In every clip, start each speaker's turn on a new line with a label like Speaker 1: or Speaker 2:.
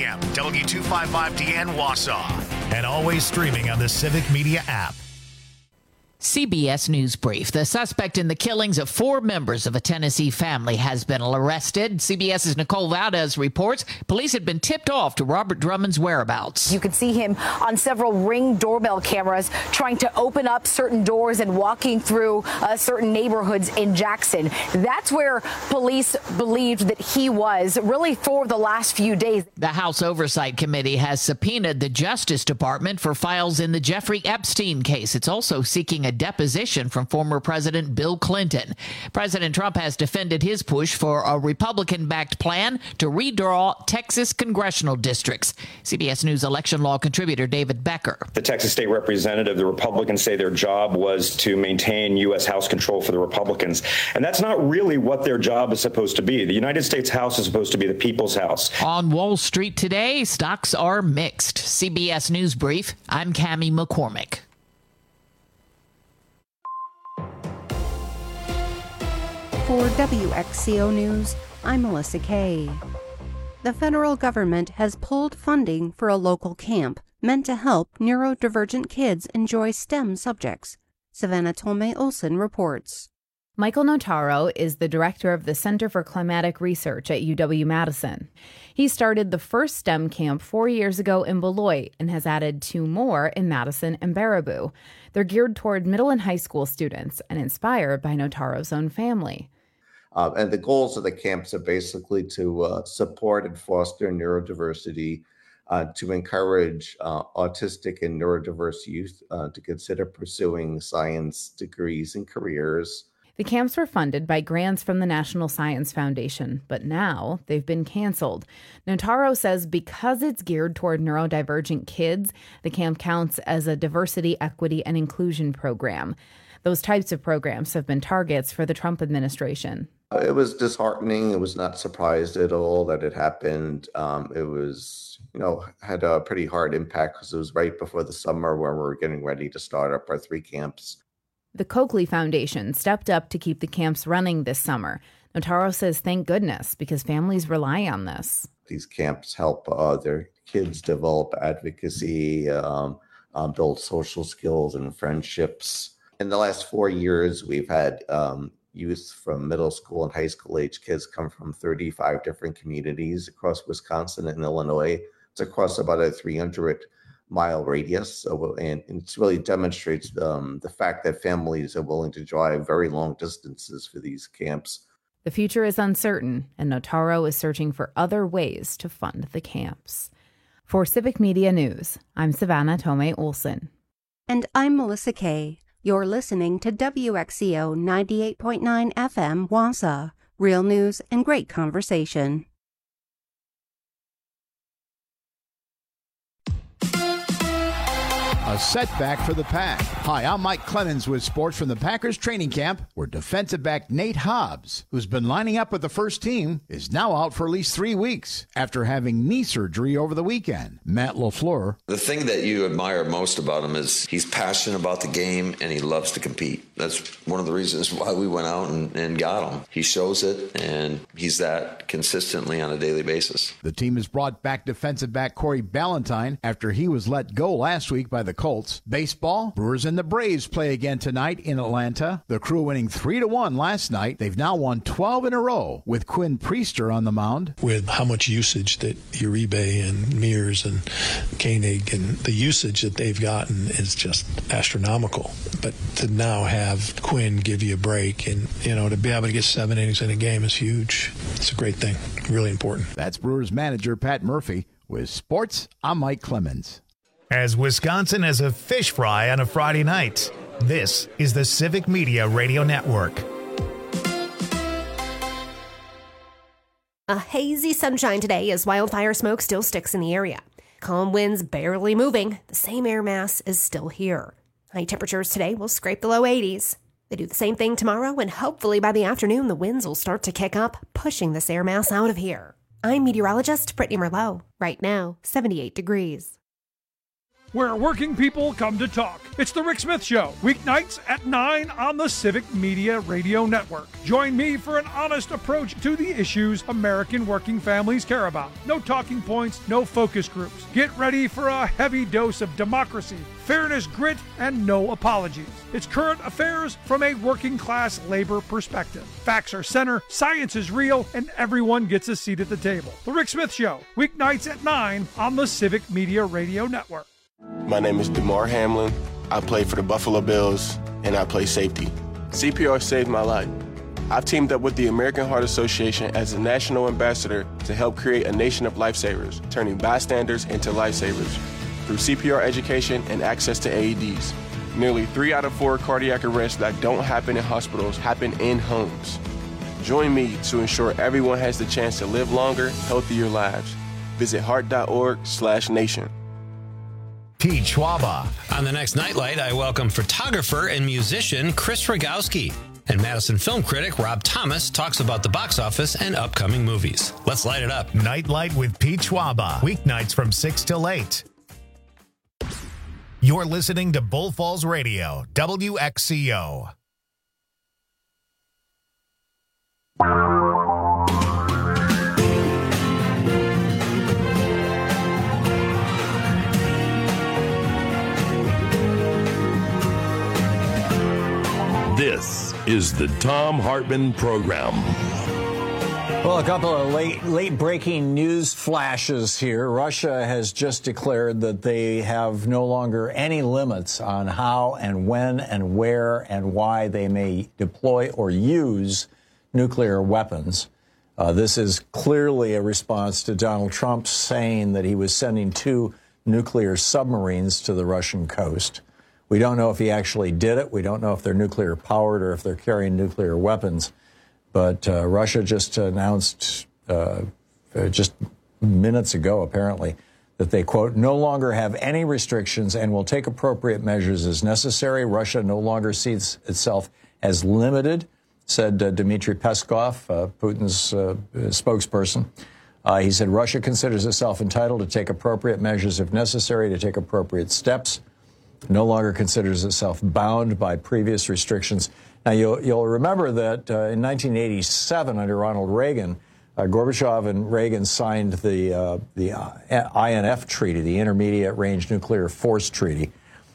Speaker 1: p.m. W255DN Wausau. And always streaming on the Civic Media app.
Speaker 2: CBS News Brief. The suspect in the killings of 4 members of a Tennessee family has been arrested. CBS's Nicole Valdez reports police had been tipped off to Robert Drummond's whereabouts.
Speaker 3: You can see him on several Ring doorbell cameras trying to open up certain doors and walking through certain neighborhoods in Jackson. That's where police believed that he was really for the last few days.
Speaker 2: The House Oversight Committee has subpoenaed the Justice Department for files in the Jeffrey Epstein case. It's also seeking a deposition from former President Bill Clinton. President Trump has defended his push for a Republican-backed plan to redraw Texas congressional districts. CBS News election law contributor David Becker.
Speaker 4: The Texas state representative, the Republicans say their job was to maintain U.S. House control for the Republicans. And that's not really what their job is supposed to be. The United States House is supposed to be the people's house.
Speaker 2: On Wall Street today, stocks are mixed. CBS News Brief, I'm Cammie McCormick.
Speaker 5: For WXCO News, I'm Melissa Kay. The federal government has pulled funding for a local camp meant to help neurodivergent kids enjoy STEM subjects. Savannah Tolmay-Olson reports.
Speaker 6: Michael Notaro is the director of the Center for Climatic Research at UW-Madison. He started the first STEM camp 4 years ago in Beloit and has added 2 more in Madison and Baraboo. They're geared toward middle and high school students and inspired by Notaro's own family.
Speaker 7: And the goals of the camps are basically to support and foster neurodiversity, to encourage autistic and neurodiverse youth to consider pursuing science degrees and careers.
Speaker 6: The camps were funded by grants from the National Science Foundation, but now they've been canceled. Notaro says because it's geared toward neurodivergent kids, the camp counts as a diversity, equity, and inclusion program. Those types of programs have been targets for the Trump administration.
Speaker 7: It was disheartening. It was not surprised at all that it happened. It was, had a pretty hard impact because it was right before the summer where we were getting ready to start up our 3 camps.
Speaker 6: The Coakley Foundation stepped up to keep the camps running this summer. Notaro says thank goodness because families rely on this.
Speaker 7: These camps help their kids develop advocacy, build social skills and friendships. In the last 4 years, we've had youth from middle school and high school age kids come from 35 different communities across Wisconsin and Illinois. It's across about a 300-mile radius. And it really demonstrates the fact that families are willing to drive very long distances for these camps.
Speaker 6: The future is uncertain, and Notaro is searching for other ways to fund the camps. For Civic Media News, I'm Savannah Tolmay-Olson.
Speaker 5: And I'm Melissa Kay. You're listening to WXCO 98.9 FM Wausau. Real news and great conversation.
Speaker 8: A setback for the Pack. Hi, I'm Mike Clemens with sports from the Packers training camp, where defensive back Nate Hobbs, who's been lining up with the first team, is now out for at least 3 weeks after having knee surgery over the weekend. Matt LaFleur.
Speaker 9: The thing that you admire most about him is he's passionate about the game and he loves to compete. That's one of the reasons why we went out and got him. He shows it, and he's that consistently on a daily basis.
Speaker 8: The team has brought back defensive back Corey Ballantyne after he was let go last week by the Colts. Baseball, Brewers and the Braves play again tonight in Atlanta. The Crew winning 3-1 last night. They've now won 12 in a row with Quinn Priester on the mound.
Speaker 10: With how much usage that Uribe and Mears and Koenig and the usage that they've gotten is just astronomical. But to now have Quinn give you a break and, to be able to get 7 innings in a game is huge. It's a great thing. Really important.
Speaker 8: That's Brewers manager Pat Murphy. With sports, I'm Mike Clemens.
Speaker 1: As Wisconsin as a fish fry on a Friday night, this is the Civic Media Radio Network.
Speaker 11: A hazy sunshine today as wildfire smoke still sticks in the area. Calm winds barely moving. The same air mass is still here. High temperatures today will scrape the low 80s. They do the same thing tomorrow, and hopefully by the afternoon the winds will start to kick up, pushing this air mass out of here. I'm meteorologist Brittany Merlot. Right now, 78 degrees.
Speaker 12: where working people come to talk. It's The Rick Smith Show, weeknights at 9 on the Civic Media Radio Network. Join me for an honest approach to the issues American working families care about. No talking points, no focus groups. Get ready for a heavy dose of democracy, fairness, grit, and no apologies. It's current affairs from a working class labor perspective. Facts are center, science is real, and everyone gets a seat at the table. The Rick Smith Show, weeknights at 9 on the Civic Media Radio Network.
Speaker 13: My name is DeMar Hamlin. I play for the Buffalo Bills, and I play safety. CPR saved my life. I've teamed up with the American Heart Association as a national ambassador to help create a nation of lifesavers, turning bystanders into lifesavers through CPR education and access to AEDs. Nearly 3 out of 4 cardiac arrests that don't happen in hospitals happen in homes. Join me to ensure everyone has the chance to live longer, healthier lives. Visit heart.org/nation.
Speaker 1: Pete Schwaba.
Speaker 14: On the next Nightlight, I welcome photographer and musician Chris Rogowski. And Madison film critic Rob Thomas talks about the box office and upcoming movies. Let's light it up.
Speaker 1: Nightlight with Pete Schwaba. Weeknights from 6 till 8. You're listening to Bull Falls Radio, WXCO.
Speaker 15: This is the Thom Hartmann Program.
Speaker 16: Well, a couple of late breaking news flashes here. Russia has just declared that they have no longer any limits on how and when and where and why they may deploy or use nuclear weapons. This is clearly a response to Donald Trump saying that he was sending 2 nuclear submarines to the Russian coast. We don't know if he actually did it. We don't know if they're nuclear powered or if they're carrying nuclear weapons. But Russia just announced just minutes ago, apparently, that they, quote, no longer have any restrictions and will take appropriate measures as necessary. Russia no longer sees itself as limited, said Dmitry Peskov, Putin's spokesperson. He said Russia considers itself entitled to take appropriate measures if necessary, to take appropriate steps. No longer considers itself bound by previous restrictions. Now, you'll remember that in 1987, under Ronald Reagan, Gorbachev and Reagan signed the INF Treaty, the Intermediate Range Nuclear Force Treaty.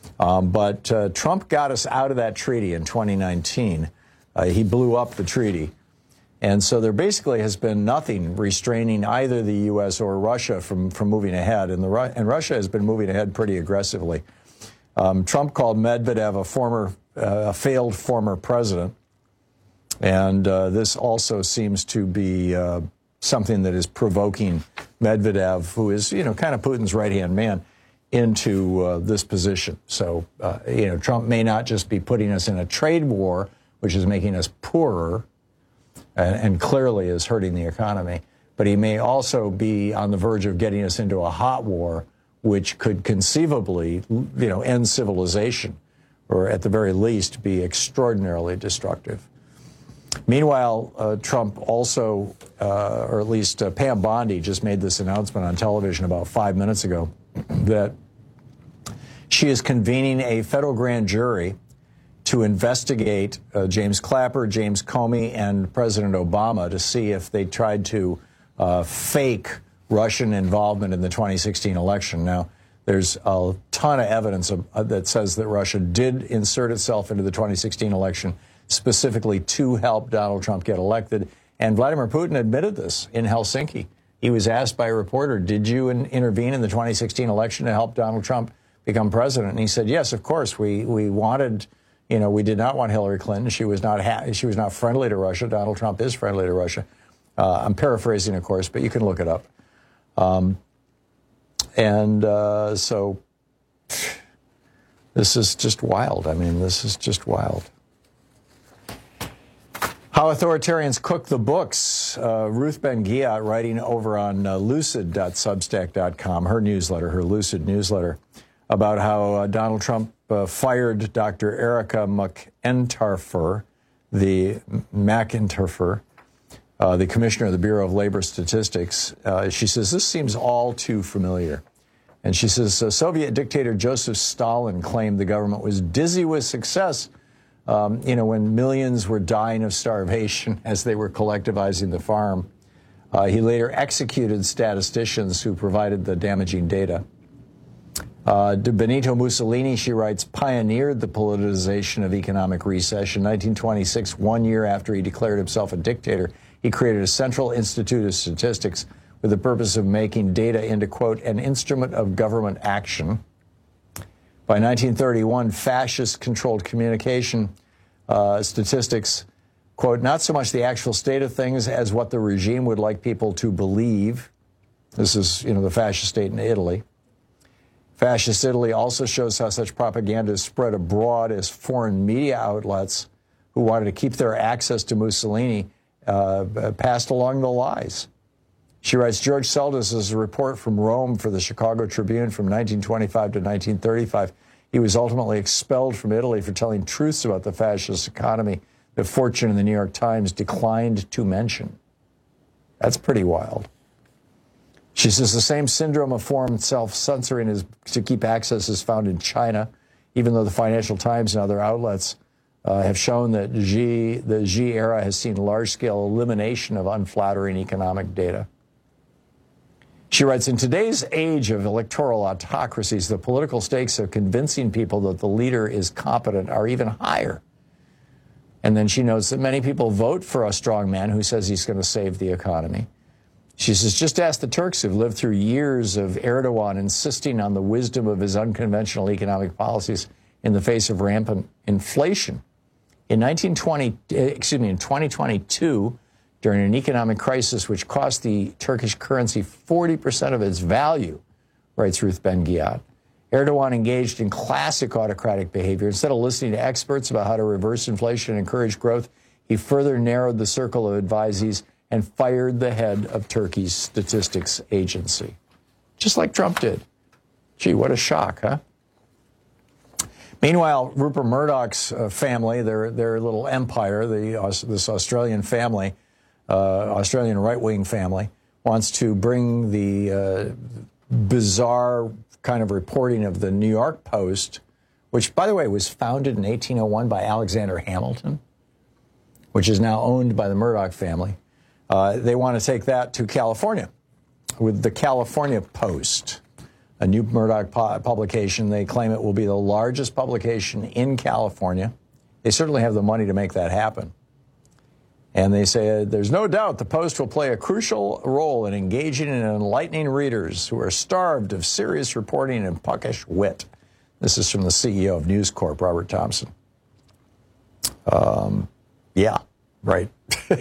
Speaker 16: But Trump got us out of that treaty in 2019. He blew up the treaty. And so there basically has been nothing restraining either the U.S. or Russia from moving ahead. And Russia has been moving ahead pretty aggressively. Trump called Medvedev a failed former president, and this also seems to be something that is provoking Medvedev, who is, kind of Putin's right-hand man, into this position. So, Trump may not just be putting us in a trade war, which is making us poorer and clearly is hurting the economy, but he may also be on the verge of getting us into a hot war, which could conceivably, end civilization, or at the very least be extraordinarily destructive. Meanwhile, Trump also, or at least Pam Bondi just made this announcement on television about 5 minutes ago, that she is convening a federal grand jury to investigate James Clapper, James Comey, and President Obama to see if they tried to fake Russian involvement in the 2016 election. Now, there's a ton of evidence that says that Russia did insert itself into the 2016 election specifically to help Donald Trump get elected. And Vladimir Putin admitted this in Helsinki. He was asked by a reporter, did you intervene in the 2016 election to help Donald Trump become president? And he said, yes, of course. We wanted, we did not want Hillary Clinton. She was not friendly to Russia. Donald Trump is friendly to Russia. I'm paraphrasing, of course, but you can look it up. So this is just wild. I mean, this is just wild. How authoritarians cook the books. Ruth Ben-Ghiat, writing over on lucid.substack.com, her Lucid newsletter, about how Donald Trump fired Dr. Erica McEntarfer, the Commissioner of the Bureau of Labor Statistics. She says, this seems all too familiar. And she says, Soviet dictator Joseph Stalin claimed the government was dizzy with success, when millions were dying of starvation as they were collectivizing the farm. He later executed statisticians who provided the damaging data. Benito Mussolini, she writes, pioneered the politicization of economic recession. In 1926, 1 year after he declared himself a dictator, he created a Central Institute of Statistics with the purpose of making data into, quote, an instrument of government action. By 1931, fascist-controlled communication statistics, quote, not so much the actual state of things as what the regime would like people to believe. This is, the fascist state in Italy. Fascist Italy also shows how such propaganda is spread abroad as foreign media outlets who wanted to keep their access to Mussolini passed along the lies. She writes, George Seldes' report from Rome for the Chicago Tribune from 1925 to 1935. He was ultimately expelled from Italy for telling truths about the fascist economy that Fortune and the New York Times declined to mention. That's pretty wild. She says the same syndrome of foreign self-censoring is to keep access is found in China, even though the Financial Times and other outlets have shown that the Xi era has seen large-scale elimination of unflattering economic data. She writes, in today's age of electoral autocracies, the political stakes of convincing people that the leader is competent are even higher. And then she notes that many people vote for a strong man who says he's going to save the economy. She says, just ask the Turks who've lived through years of Erdogan insisting on the wisdom of his unconventional economic policies in the face of rampant inflation. In 2022, during an economic crisis which cost the Turkish currency 40% of its value, writes Ruth Ben-Ghiat, Erdogan engaged in classic autocratic behavior. Instead of listening to experts about how to reverse inflation and encourage growth, he further narrowed the circle of advisees and fired the head of Turkey's statistics agency. Just like Trump did. Gee, what a shock, huh? Meanwhile, Rupert Murdoch's family, their little empire, this Australian family, Australian right-wing family, wants to bring the bizarre kind of reporting of the New York Post, which, by the way, was founded in 1801 by Alexander Hamilton, which is now owned by the Murdoch family. They want to take that to California with the California Post, a new Murdoch publication. They claim it will be the largest publication in California. They certainly have the money to make that happen. And they say there's no doubt the Post will play a crucial role in engaging and enlightening readers who are starved of serious reporting and puckish wit. This is from the CEO of News Corp, Robert Thompson. Yeah, right.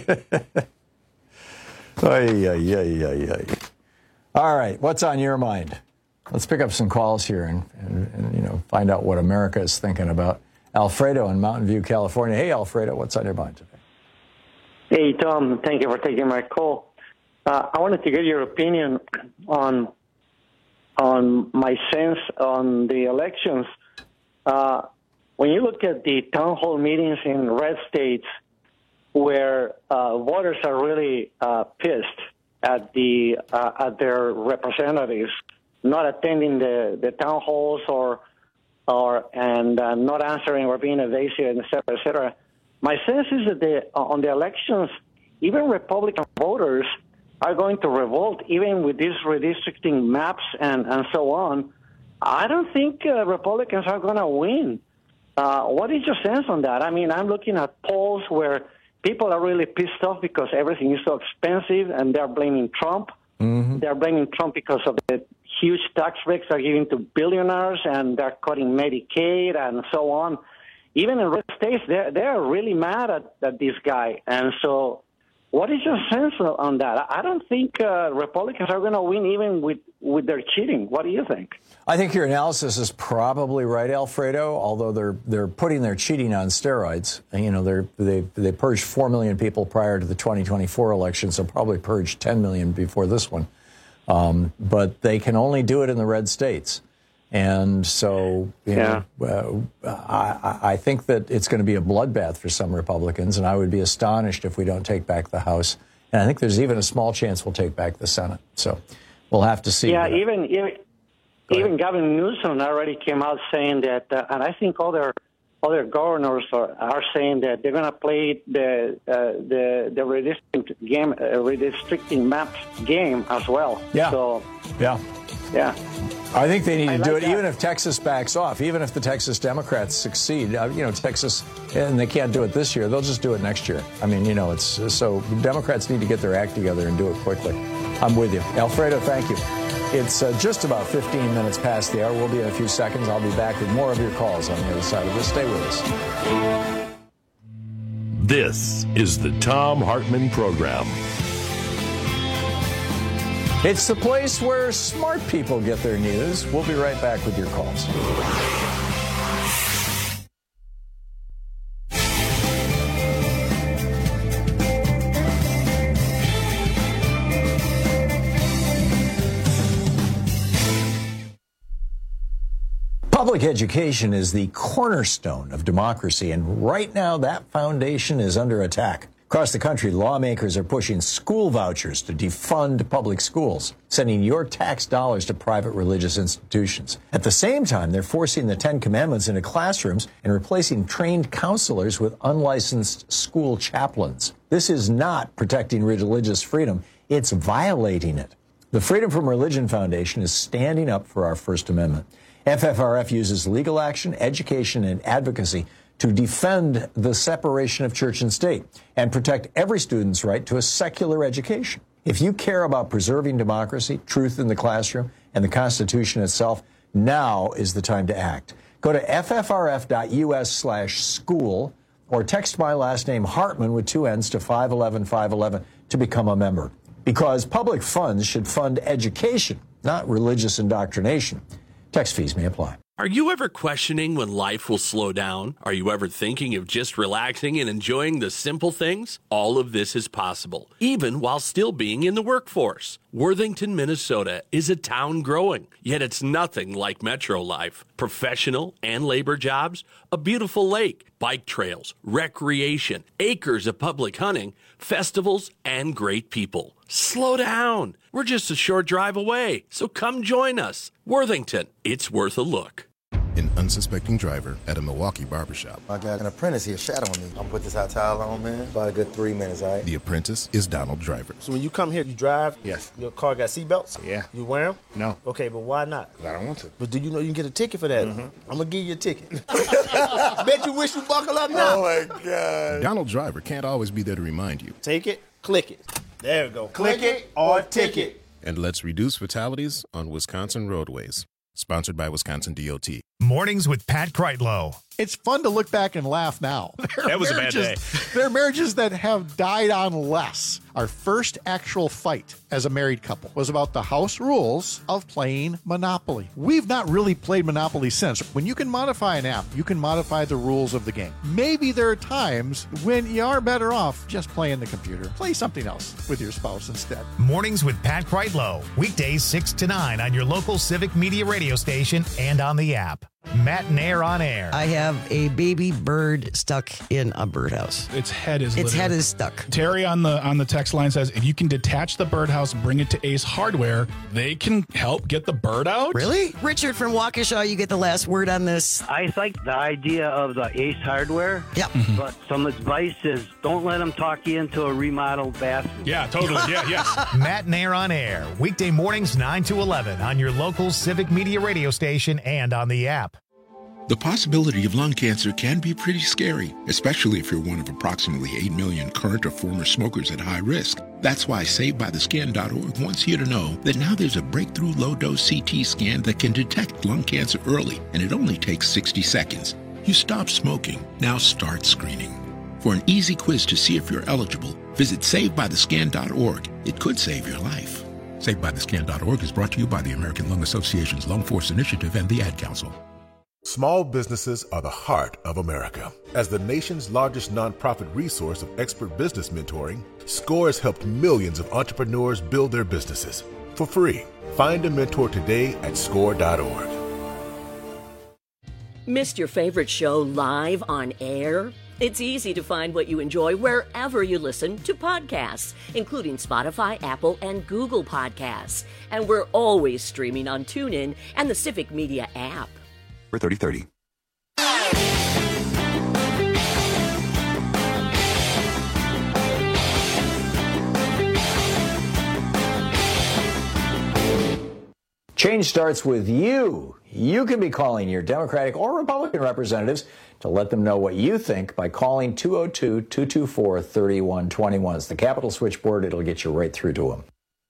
Speaker 16: All right, what's on your mind? Let's pick up some calls here and find out what America is thinking about. Alfredo in Mountain View, California. Hey, Alfredo, what's on your mind today?
Speaker 17: Hey, Tom, thank you for taking my call. I wanted to get your opinion on my sense on the elections. When you look at the town hall meetings in red states where voters are really pissed at their representatives not attending the town halls and not answering or being evasive, et cetera, my sense is that on the elections, even Republican voters are going to revolt, even with these redistricting maps and so on. I don't think Republicans are going to win. What is your sense on that? I mean, I'm looking at polls where people are really pissed off because everything is so expensive, and they're blaming Trump. Mm-hmm. They're blaming Trump because of the huge tax breaks they're giving to billionaires, and they're cutting Medicaid and so on. Even in red states, they're really mad at this guy. And so what is your sense on that? I don't think Republicans are going to win even with their cheating. What do you think?
Speaker 16: I think your analysis is probably right, Alfredo, although they're putting their cheating on steroids. They purged 4 million people prior to the 2024 election, so probably purged 10 million before this one. But they can only do it in the red states. And so, I think that it's going to be a bloodbath for some Republicans, and I would be astonished if we don't take back the House. And I think there's even a small chance we'll take back the Senate. So we'll have to see.
Speaker 17: Yeah, Even Gavin Newsom already came out saying that, and I think other governors are saying that they're going to play the redistricting maps game as well.
Speaker 16: Yeah.
Speaker 17: So,
Speaker 16: yeah. I think they need to do it, even if Texas backs off, even if the Texas Democrats succeed. Texas, and they can't do it this year, they'll just do it next year. I mean, it's so Democrats need to get their act together and do it quickly. I'm with you. Alfredo, thank you. It's just about 15 minutes past the hour. We'll be in a few seconds. I'll be back with more of your calls on the other side of this. Stay with us.
Speaker 15: This is the Thom Hartmann Program.
Speaker 16: It's the place where smart people get their news. We'll be right back with your calls. Public education is the cornerstone of democracy, and right now that foundation is under attack. Across the country, lawmakers are pushing school vouchers to defund public schools, sending your tax dollars to private religious institutions. At the same time, they're forcing the Ten Commandments into classrooms and replacing trained counselors with unlicensed school chaplains. This is not protecting religious freedom. It's violating it. The Freedom from Religion Foundation is standing up for our First Amendment. FFRF uses legal action, education, and advocacy to defend the separation of church and state and protect every student's right to a secular education. If you care about preserving democracy, truth in the classroom, and the Constitution itself, now is the time to act. Go to ffrf.us/school or text my last name Hartman with 2 N's to 511-511 to become a member. Because public funds should fund education, not religious indoctrination. Text fees may apply.
Speaker 18: Are you ever questioning when life will slow down? Are you ever thinking of just relaxing and enjoying the simple things? All of this is possible, even while still being in the workforce. Worthington, Minnesota is a town growing, yet it's nothing like metro life. Professional and labor jobs, a beautiful lake, bike trails, recreation, acres of public hunting, festivals, and great people. Slow down. We're just a short drive away, so come join us. Worthington, it's worth a look.
Speaker 19: An unsuspecting driver at a Milwaukee barbershop.
Speaker 20: I got an apprentice here shadowing me. I'm gonna put this hot towel on, man. About a good 3 minutes, all right?
Speaker 19: The apprentice is Donald Driver.
Speaker 21: So when you come here, you drive?
Speaker 19: Yes.
Speaker 21: Your car got seatbelts?
Speaker 19: Yeah.
Speaker 21: You wear them?
Speaker 19: No.
Speaker 21: Okay, but why not?
Speaker 19: I don't want to.
Speaker 21: But do you know you can get a ticket for that? Mm-hmm. I'm gonna give you a ticket. Bet you wish you buckle up now.
Speaker 19: Oh my God. Donald Driver can't always be there to remind you.
Speaker 21: Take it, click it. There we go. Click it or ticket.
Speaker 19: And let's reduce fatalities on Wisconsin roadways. Sponsored by Wisconsin DOT.
Speaker 1: Mornings with Pat Kreitlow.
Speaker 8: It's fun to look back and laugh now.
Speaker 22: That was a bad day.
Speaker 8: There are marriages that have died on less. Our first actual fight as a married couple was about the house rules of playing Monopoly. We've not really played Monopoly since. When you can modify an app, you can modify the rules of the game. Maybe there are times when you are better off just playing the computer. Play something else with your spouse instead.
Speaker 1: Mornings with Pat Kreitlow. Weekdays 6 to 9 on your local Civic Media radio station and on the app. Matt and Air on Air.
Speaker 23: I have a baby bird stuck in a birdhouse.
Speaker 22: Its head is
Speaker 23: stuck.
Speaker 22: Terry on the text line says if you can detach the birdhouse, bring it to Ace Hardware, they can help get the bird out.
Speaker 23: Really? Richard from Waukesha, you get the last word on this.
Speaker 24: I like the idea of the Ace Hardware.
Speaker 23: Yep.
Speaker 24: But some advice is don't let them talk you into a remodeled bathroom.
Speaker 22: Yeah, totally. Yeah.
Speaker 1: Matt and Air on Air. Weekday mornings 9 to 11 on your local Civic Media radio station and on the app.
Speaker 25: The possibility of lung cancer can be pretty scary, especially if you're one of approximately 8 million current or former smokers at high risk. That's why SaveByTheScan.org wants you to know that now there's a breakthrough low-dose CT scan that can detect lung cancer early, and it only takes 60 seconds. You stop smoking, now start screening. For an easy quiz to see if you're eligible, visit SaveByTheScan.org. It could save your life. SaveByTheScan.org is brought to you by the American Lung Association's Lung Force Initiative and the Ad Council.
Speaker 26: Small businesses are the heart of America. As the nation's largest nonprofit resource of expert business mentoring, SCORE has helped millions of entrepreneurs build their businesses for free. Find a mentor today at SCORE.org.
Speaker 27: Missed your favorite show live on air?
Speaker 2: It's easy to find what you enjoy wherever you listen to podcasts, including Spotify, Apple, and Google Podcasts. And we're always streaming on TuneIn and the Civic Media app.
Speaker 3: For 3030.
Speaker 16: Change starts with you. You can be calling your Democratic or Republican representatives to let them know what you think by calling 202-224-3121. It's the Capitol switchboard. It'll get you right through to them.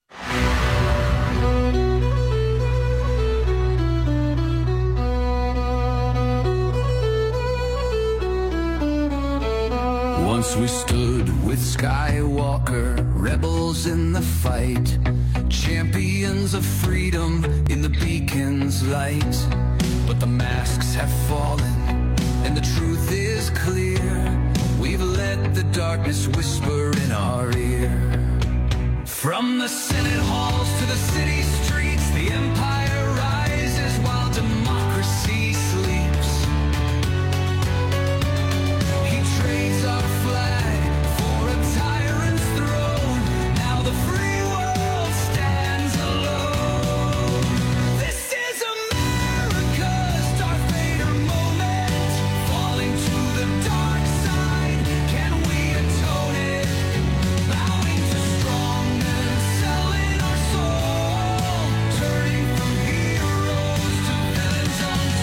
Speaker 4: Once we stood with Skywalker, rebels in the fight, champions of freedom in the beacon's light. But the masks have fallen, and the truth is clear. We've let the darkness whisper in our ear. From the Senate halls to the city streets, the empire rises while democracy sleeps. He trades our flag for a tyrant's throne. Now the free world stands alone. This is America's Darth Vader moment. Falling to the dark side, can we atone it? Bowing to strong men, selling our soul. Turning from heroes to villains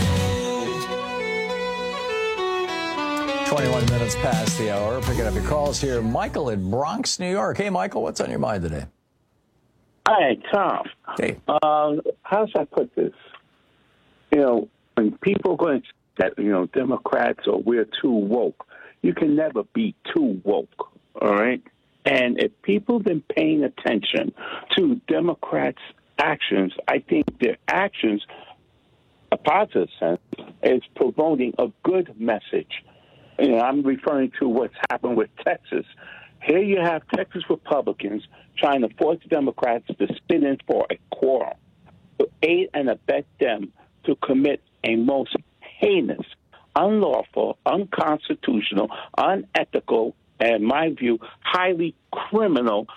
Speaker 4: untold.
Speaker 16: 21 minutes past the hour. Picking up your calls here. Michael in Bronx, New York. Hey, Michael, what's on your mind today?
Speaker 5: Hi, Tom.
Speaker 16: Hey.
Speaker 5: How should I put this? When people are going to say that, Democrats or we're too woke, you can never be too woke, all right? And if people have been paying attention to Democrats' actions, I think their actions, a positive sense, is promoting a good message. I'm referring to what's happened with Texas. Here you have Texas Republicans trying to force Democrats to sit in for a quorum, to aid and abet them to commit a most heinous, unlawful, unconstitutional, unethical, and in my view, highly criminal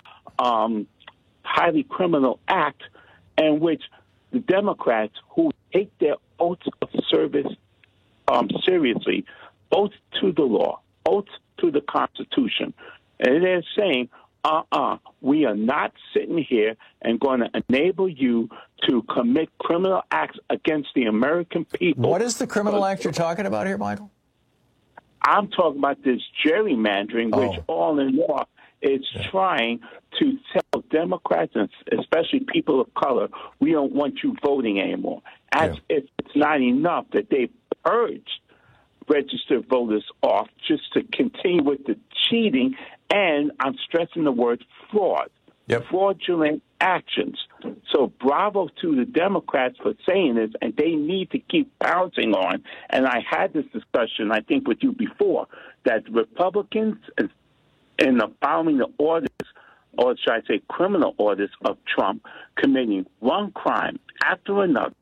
Speaker 5: act in which the Democrats who take their oaths of service seriously, oaths to the law, oaths to the Constitution. And they're saying, we are not sitting here and going to enable you to commit criminal acts against the American people.
Speaker 16: What is the criminal act you're talking about here, Michael?
Speaker 5: I'm talking about this gerrymandering, which all in all is trying to tell Democrats, and especially people of color, we don't want you voting anymore. As if it's not enough that they purged registered voters off just to continue with the cheating, and I'm stressing the word fraud, fraudulent actions. So bravo to the Democrats for saying this, and they need to keep bouncing on. And I had this discussion, I think, with you before, that Republicans, in following the orders, or should I say criminal orders of Trump, committing one crime after another,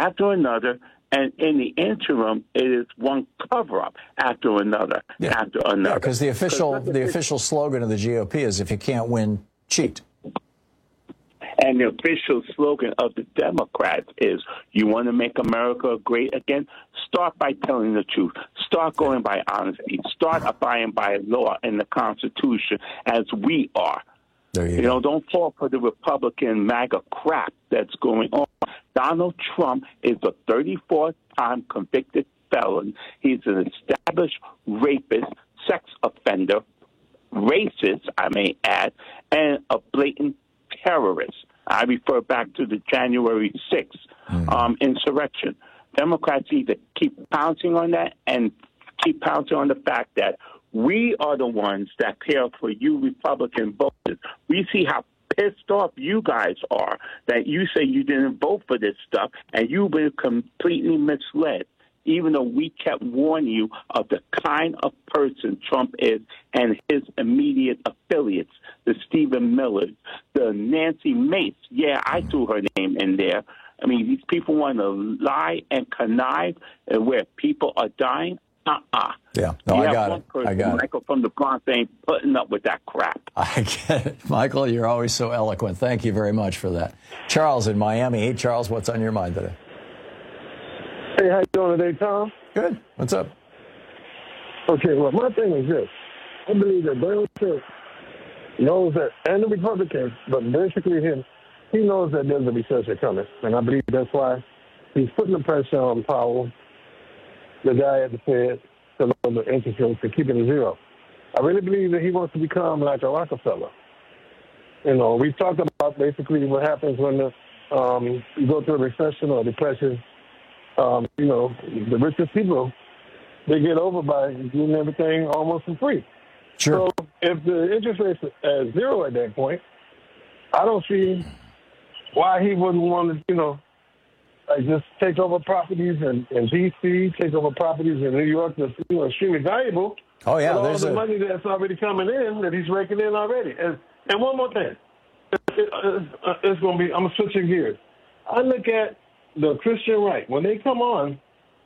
Speaker 5: and in the interim, it is one cover-up after another, after another.
Speaker 16: Because the official slogan of the GOP is, if you can't win, cheat.
Speaker 5: And the official slogan of the Democrats is, you want to make America great again? Start by telling the truth. Start going by honesty. Start abiding by law and the Constitution as we are. Don't fall for the Republican MAGA crap that's going on. Donald Trump is a 34th-time convicted felon. He's an established rapist, sex offender, racist, I may add, and a blatant terrorist. I refer back to the January 6th insurrection. Democrats either keep pouncing on that and keep pouncing on the fact that we are the ones that care for you Republican voters. We see how pissed off you guys are that you say you didn't vote for this stuff, and you've been completely misled, even though we kept warning you of the kind of person Trump is and his immediate affiliates, the Stephen Miller, the Nancy Mace. Yeah, I threw her name in there. I mean, these people want to lie and connive and where people are dying.
Speaker 16: Yeah, no, I got it. I got it.
Speaker 5: Michael from the Bronx ain't putting up with that crap.
Speaker 16: I get it. Michael, you're always so eloquent. Thank you very much for that. Charles in Miami. Hey, Charles, what's on your mind today?
Speaker 3: Hey, how you doing today, Tom?
Speaker 16: Good. What's up?
Speaker 3: Okay, well, my thing is this. I believe that Donald Trump knows that, and the Republicans, but basically him, he knows that there's a recession coming. And I believe that's why he's putting the pressure on Powell, the guy at the Fed, to lower the interest rates to keep it at zero. I really believe that he wants to become like a Rockefeller. You know, we've talked about basically what happens when you go through a recession or depression. You know, the richest people, they get over by doing everything almost for free.
Speaker 16: Sure.
Speaker 3: So if the interest rate's at zero at that point, I don't see why he wouldn't want to, you know, like just take over properties in D.C., take over properties in New York that's, you know, extremely valuable.
Speaker 16: Oh, yeah.
Speaker 3: With all the money that's already coming in, that he's raking in already. And one more thing. It's going to be, I'm switching gears. I look at the Christian right. When they come on,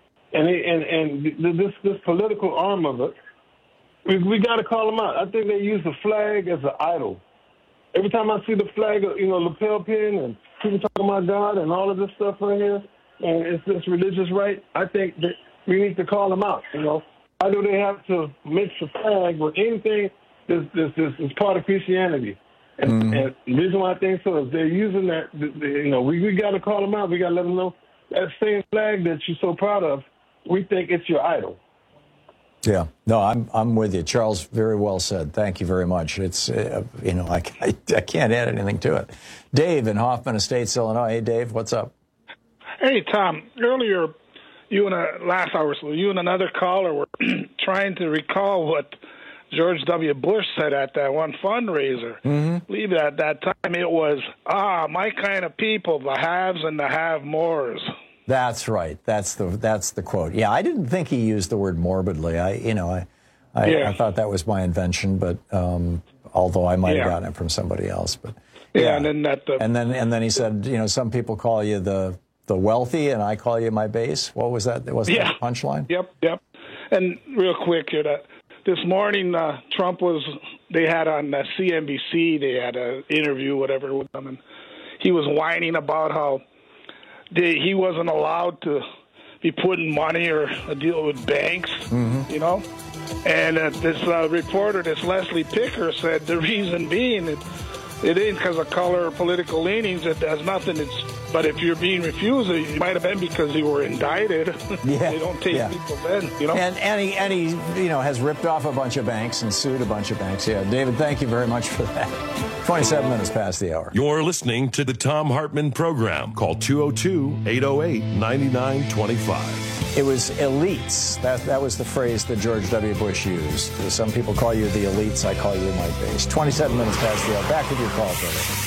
Speaker 3: and this political arm of it, we got to call them out. I think they use the flag as an idol. Every time I see the flag, you know, lapel pin and people talking about God and all of this stuff right here, and it's this religious right, I think that we need to call them out, you know. Why do they have to mix a flag with anything that's part of Christianity? And the reason why I think so is they're using that, you know, we got to call them out. We got to let them know that same flag that you're so proud of, we think it's your idol.
Speaker 16: Yeah, no, I'm with you, Charles. Very well said. Thank you very much. It's you know, I can't add anything to it. Dave in Hoffman Estates, Illinois. Hey, Dave, what's up?
Speaker 6: Hey, Tom. Earlier, last hour, so you and another caller were trying to recall what George W. Bush said at that one fundraiser. I believe that at that time it was, my kind of people, the haves and the have-mores.
Speaker 16: That's right. That's the quote. Yeah, I didn't think he used the word morbidly. I thought that was my invention, but although I might have gotten it from somebody else. But yeah, and then he said, you know, some people call you the wealthy, and I call you my base. What was that? Was that the punchline?
Speaker 6: Yep. And real quick here, this morning Trump they had on CNBC, they had an interview, whatever, with him, and he was whining about how he wasn't allowed to be putting money or a deal with banks, you know. And this reporter, this Leslie Picker, said the reason being it ain't because of color or political leanings. It has nothing. But if you're being refused, it might have been because you were indicted.
Speaker 16: Yeah,
Speaker 6: they don't take people then, you know.
Speaker 16: And he you know, has ripped off a bunch of banks and sued a bunch of banks. Yeah, David, thank you very much for that. 27 minutes past the hour.
Speaker 15: You're listening to the Tom Hartman program. Call 202-808-9925.
Speaker 16: It was elites. That was the phrase that George W. Bush used. Some people call you the elites. I call you my base. 27 minutes past the hour. Back with your call, brother.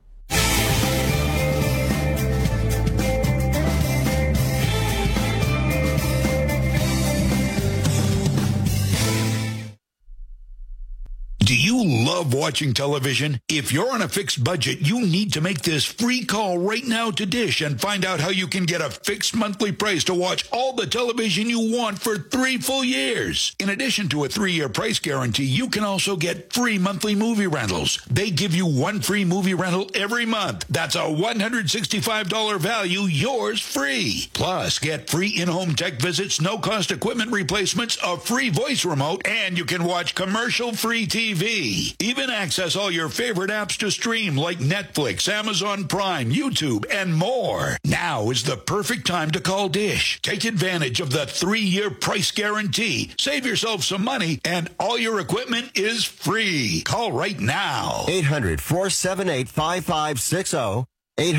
Speaker 7: Do you love watching television? If you're on a fixed budget, you need to make this free call right now to Dish and find out how you can get a fixed monthly price to watch all the television you want for 3 full years. In addition to a 3-year price guarantee, you can also get free monthly movie rentals. They give you 1 free movie rental every month. That's a $165 value, yours free. Plus, get free in-home tech visits, no-cost equipment replacements, a free voice remote, and you can watch commercial-free TV. Even access all your favorite apps to stream like Netflix, Amazon Prime, YouTube, and more. Now is the perfect time to call Dish. Take advantage of the 3-year price guarantee. Save yourself some money, and all your equipment is free. Call right now.
Speaker 9: 800-478-5560.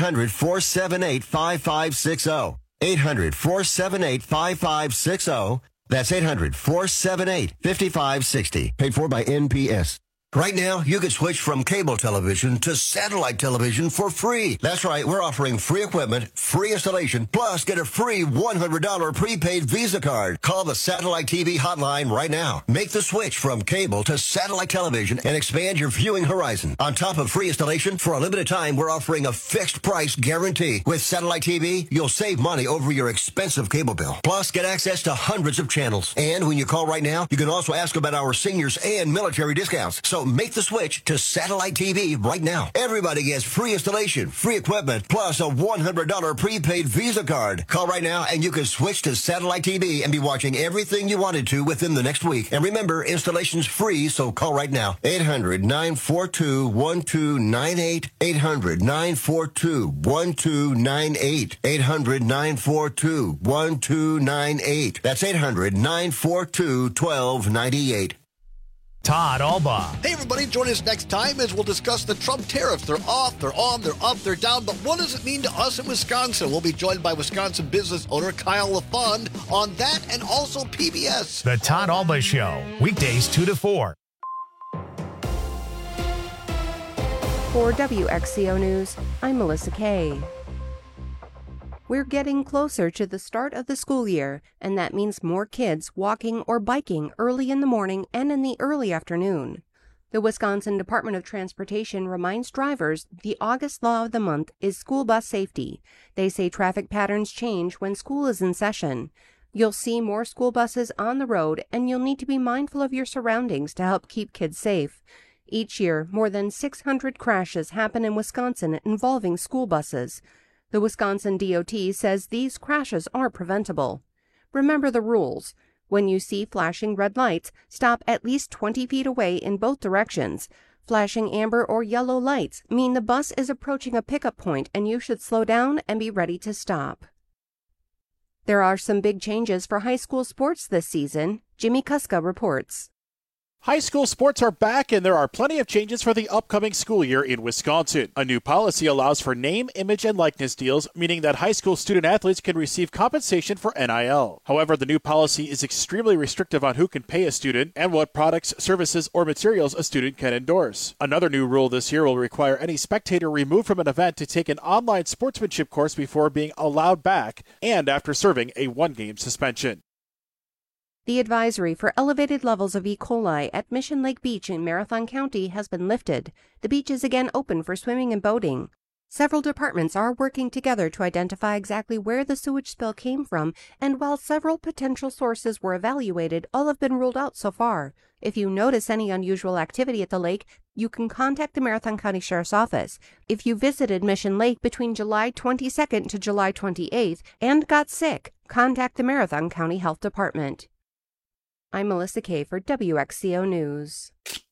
Speaker 9: 800-478-5560. 800-478-5560. That's 800-478-5560. Paid for by NPS. Right now, you can switch from cable television to satellite television for free. That's right, we're offering free equipment, free installation, plus get a free $100 prepaid Visa card. Call the Satellite TV hotline right now. Make the switch from cable to satellite television and expand your viewing horizon. On top of free installation, for a limited time, we're offering a fixed price guarantee. With Satellite TV, you'll save money over your expensive cable bill. Plus, get access to hundreds of channels. And when you call right now, you can also ask about our seniors and military discounts. So make the switch to Satellite TV right now. Everybody gets free installation, free equipment, plus a $100 prepaid Visa card. Call right now and you can switch to Satellite TV and be watching everything you wanted to within the next week. And remember, installation's free, so call right now. 800-942-1298. 800-942-1298. 800-942-1298. That's 800-942-1298.
Speaker 1: Todd Alba.
Speaker 10: Hey, everybody, join us next time as we'll discuss the Trump tariffs. They're off, they're on, they're up, they're down. But what does it mean to us in Wisconsin? We'll be joined by Wisconsin business owner Kyle LaFond on that and also PBS.
Speaker 1: The Todd Alba Show, weekdays 2 to 4.
Speaker 11: For WXCO News, I'm Melissa Kay. We're getting closer to the start of the school year, and that means more kids walking or biking early in the morning and in the early afternoon. The Wisconsin Department of Transportation reminds drivers the August law of the month is school bus safety. They say traffic patterns change when school is in session. You'll see more school buses on the road, and you'll need to be mindful of your surroundings to help keep kids safe. Each year, more than 600 crashes happen in Wisconsin involving school buses. The Wisconsin DOT says these crashes are preventable. Remember the rules. When you see flashing red lights, stop at least 20 feet away in both directions. Flashing amber or yellow lights mean the bus is approaching a pickup point and you should slow down and be ready to stop. There are some big changes for high school sports this season. Jimmy Kuska reports.
Speaker 12: High school sports are back, and there are plenty of changes for the upcoming school year in Wisconsin. A new policy allows for name, image, and likeness deals, meaning that high school student athletes can receive compensation for NIL. However, the new policy is extremely restrictive on who can pay a student and what products, services, or materials a student can endorse. Another new rule this year will require any spectator removed from an event to take an online sportsmanship course before being allowed back and after serving a one-game suspension.
Speaker 11: The advisory for elevated levels of E. coli at Mission Lake Beach in Marathon County has been lifted. The beach is again open for swimming and boating. Several departments are working together to identify exactly where the sewage spill came from, and while several potential sources were evaluated, all have been ruled out so far. If you notice any unusual activity at the lake, you can contact the Marathon County Sheriff's Office. If you visited Mission Lake between July 22nd to July 28th and got sick, contact the Marathon County Health Department. I'm Melissa Kay for WXCO News.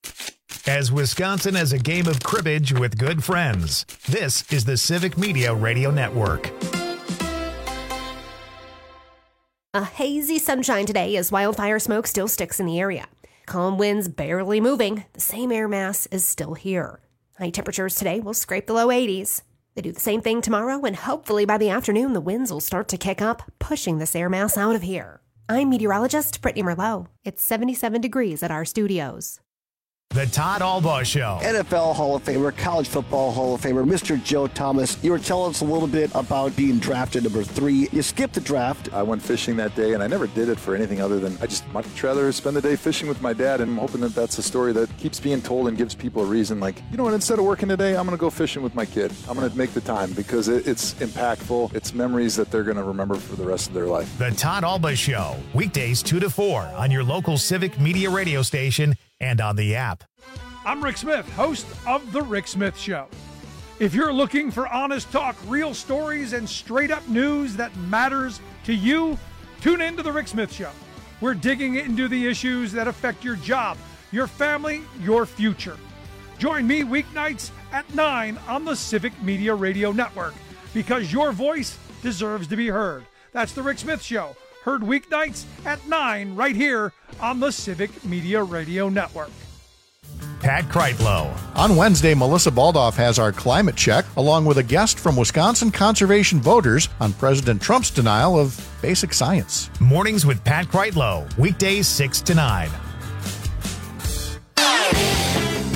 Speaker 1: As Wisconsin has a game of cribbage with good friends, this is the Civic Media Radio Network.
Speaker 13: A hazy sunshine today as wildfire smoke still sticks in the area. Calm winds barely moving. The same air mass is still here. High temperatures today will scrape the low 80s. They do the same thing tomorrow, and hopefully by the afternoon the winds will start to kick up, pushing this air mass out of here. I'm meteorologist Brittany Merlot. It's 77 degrees at our studios.
Speaker 1: The Todd Alba Show.
Speaker 14: NFL Hall of Famer, College Football Hall of Famer, Mr. Joe Thomas. You were telling us a little bit about being drafted number 3. You skipped the draft.
Speaker 27: I went fishing that day, and I never did it for anything other than I just much rather spend the day fishing with my dad, and I'm hoping that that's a story that keeps being told and gives people a reason, like, you know what, instead of working today, I'm going to go fishing with my kid. I'm going to make the time because it's impactful. It's memories that they're going to remember for the rest of their life.
Speaker 1: The Todd Alba Show, weekdays 2 to 4 on your local Civic Media radio station and on the app.
Speaker 28: I'm Rick Smith, host of The Rick Smith Show. If you're looking for honest talk, real stories, and straight-up news that matters to you, tune in to The Rick Smith Show. We're digging into the issues that affect your job, your family, your future. Join me weeknights at 9 on the Civic Media Radio Network, because your voice deserves to be heard. That's The Rick Smith Show, heard weeknights at 9 right here on the Civic Media Radio Network.
Speaker 1: Pat Kreitlow.
Speaker 29: On Wednesday, Melissa Baldoff has our climate check, along with a guest from Wisconsin conservation voters on President Trump's denial of basic science.
Speaker 1: Mornings with Pat Kreitlow, weekdays 6 to 9.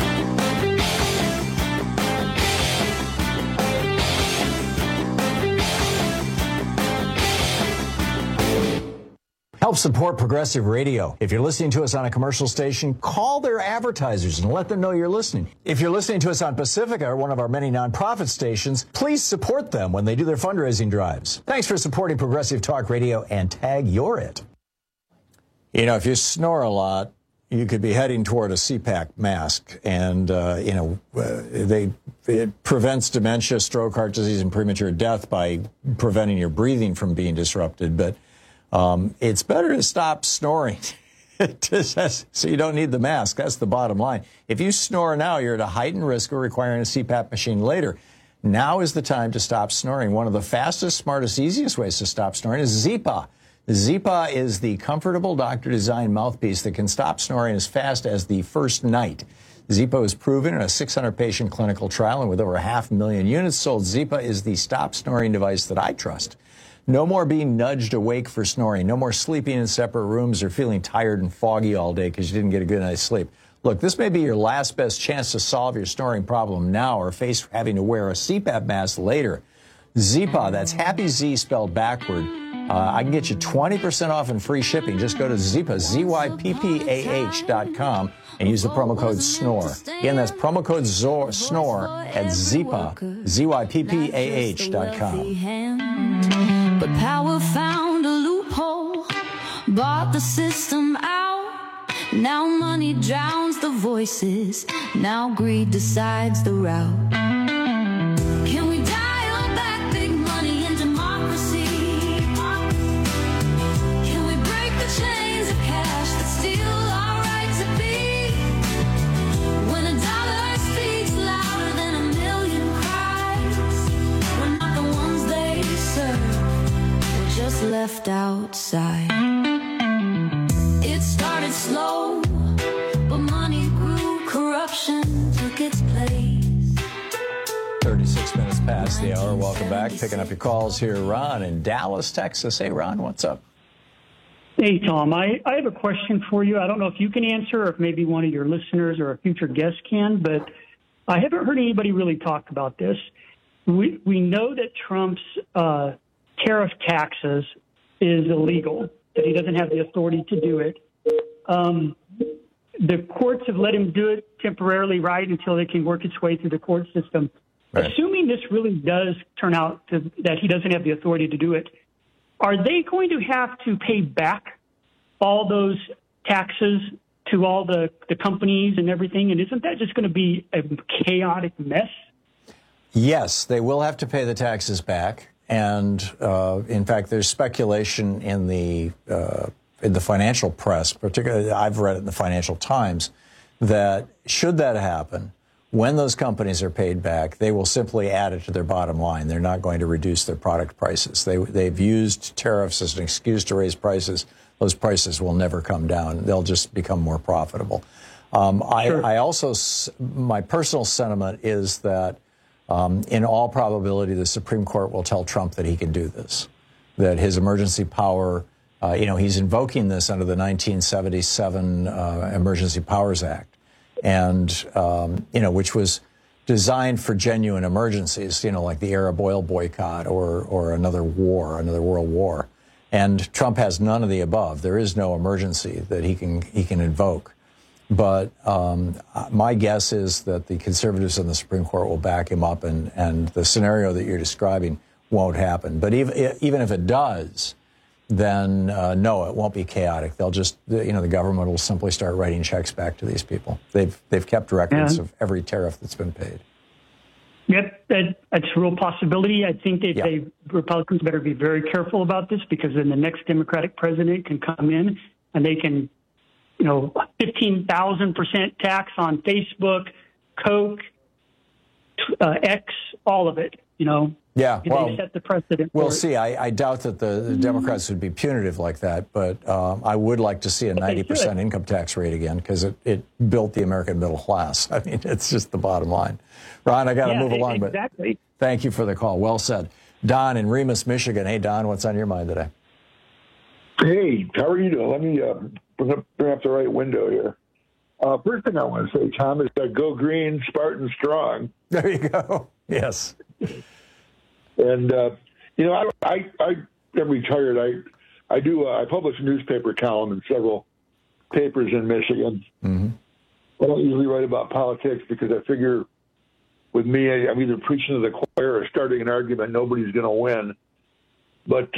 Speaker 16: Help support Progressive Radio. If you're listening to us on a commercial station, call their advertisers and let them know you're listening. If you're listening to us on Pacifica, or one of our many nonprofit stations, please support them when they do their fundraising drives. Thanks for supporting Progressive Talk Radio, and tag you're it. You know, if you snore a lot, you could be heading toward a CPAP mask, and, it prevents dementia, stroke, heart disease, and premature death by preventing your breathing from being disrupted. But it's better to stop snoring so you don't need the mask. That's the bottom line. If you snore now, you're at a heightened risk of requiring a CPAP machine later. Now is the time to stop snoring. One of the fastest, smartest, easiest ways to stop snoring is Zyppah. Zyppah is the comfortable doctor-designed mouthpiece that can stop snoring as fast as the first night. Zyppah was proven in a 600-patient clinical trial, and with over 500,000 units sold, Zyppah is the stop snoring device that I trust. No more being nudged awake for snoring. No more sleeping in separate rooms or feeling tired and foggy all day because you didn't get a good night's sleep. Look, this may be your last best chance to solve your snoring problem now or face having to wear a CPAP mask later. Zyppah, that's Happy Z spelled backward. I can get you 20% off and free shipping. Just go to Zyppah, ZYPPAH.com, and use the promo code SNORE. Again, that's promo code SNORE at Zyppah, ZYPPAH.com.
Speaker 8: But power found a loophole, bought the system out. Now money drowns the voices. Now greed decides the route. Can we dial back big money and democracy? Can we break the chains of cash that steal our right to be? When a dollar speaks louder than a million cries, we're not the ones they serve, we're just left outside. It started slow, but money grew, corruption took its place.
Speaker 16: 36 minutes past the hour. Welcome back. Picking up your calls here. Ron in Dallas, Texas. Hey, Ron, what's up?
Speaker 17: Hey, Tom. I have a question for you. I don't know if you can answer or if maybe one of your listeners or a future guest can, but I haven't heard anybody really talk about this. We know that Trump's tariff taxes is illegal, that he doesn't have the authority to do it. The courts have let him do it temporarily, right, until it can work its way through the court system. Right. Assuming this really does turn out that he doesn't have the authority to do it, are they going to have to pay back all those taxes to all the companies and everything? And isn't that just going to be a chaotic mess? Yes, they will have to pay the taxes back. And in fact, there's speculation in the financial press, particularly I've read it in the Financial Times, that should that happen, when those companies are paid back, they will simply add it to their bottom line. They're not going to reduce their product prices. They've used tariffs as an excuse to raise prices. Those prices will never come down. They'll just become more profitable. Sure. I also, my personal sentiment is that in all probability, the Supreme Court will tell Trump that he can do this, that his emergency power, he's invoking this under the 1977 Emergency Powers Act, and, which was designed for genuine emergencies, like the Arab oil boycott or another world war. And Trump has none of the above. There is no emergency that he can invoke. But my guess is that the conservatives in the Supreme Court will back him up, and the scenario that you're describing won't happen. But even if it does, then no, it won't be chaotic. They'll just, the government will simply start writing checks back to these people. They've kept records of every tariff that's been paid. Yep, that's a real possibility. I think Republicans better be very careful about this, because then the next Democratic president can come in and they can, 15,000% tax on Facebook, Coke, X, all of it, Yeah, well, they set the precedent. We'll see. I doubt that the Democrats would be punitive like that, but I would like to see a 90% income tax rate again, because it built the American middle class. I mean, it's just the bottom line. Ron, I got to move along, exactly. But thank you for the call. Well said. Don in Remus, Michigan. Hey, Don, what's on your mind today?
Speaker 18: Hey, how are you doing? Let me bring up the right window here. First thing I want to say, Tom, is go green, Spartan strong.
Speaker 16: There you go. Yes.
Speaker 18: And, I am retired. I publish a newspaper column in several papers in Michigan.
Speaker 16: Mm-hmm.
Speaker 18: I don't usually write about politics because I figure with me, I'm either preaching to the choir or starting an argument. Nobody's going to win. But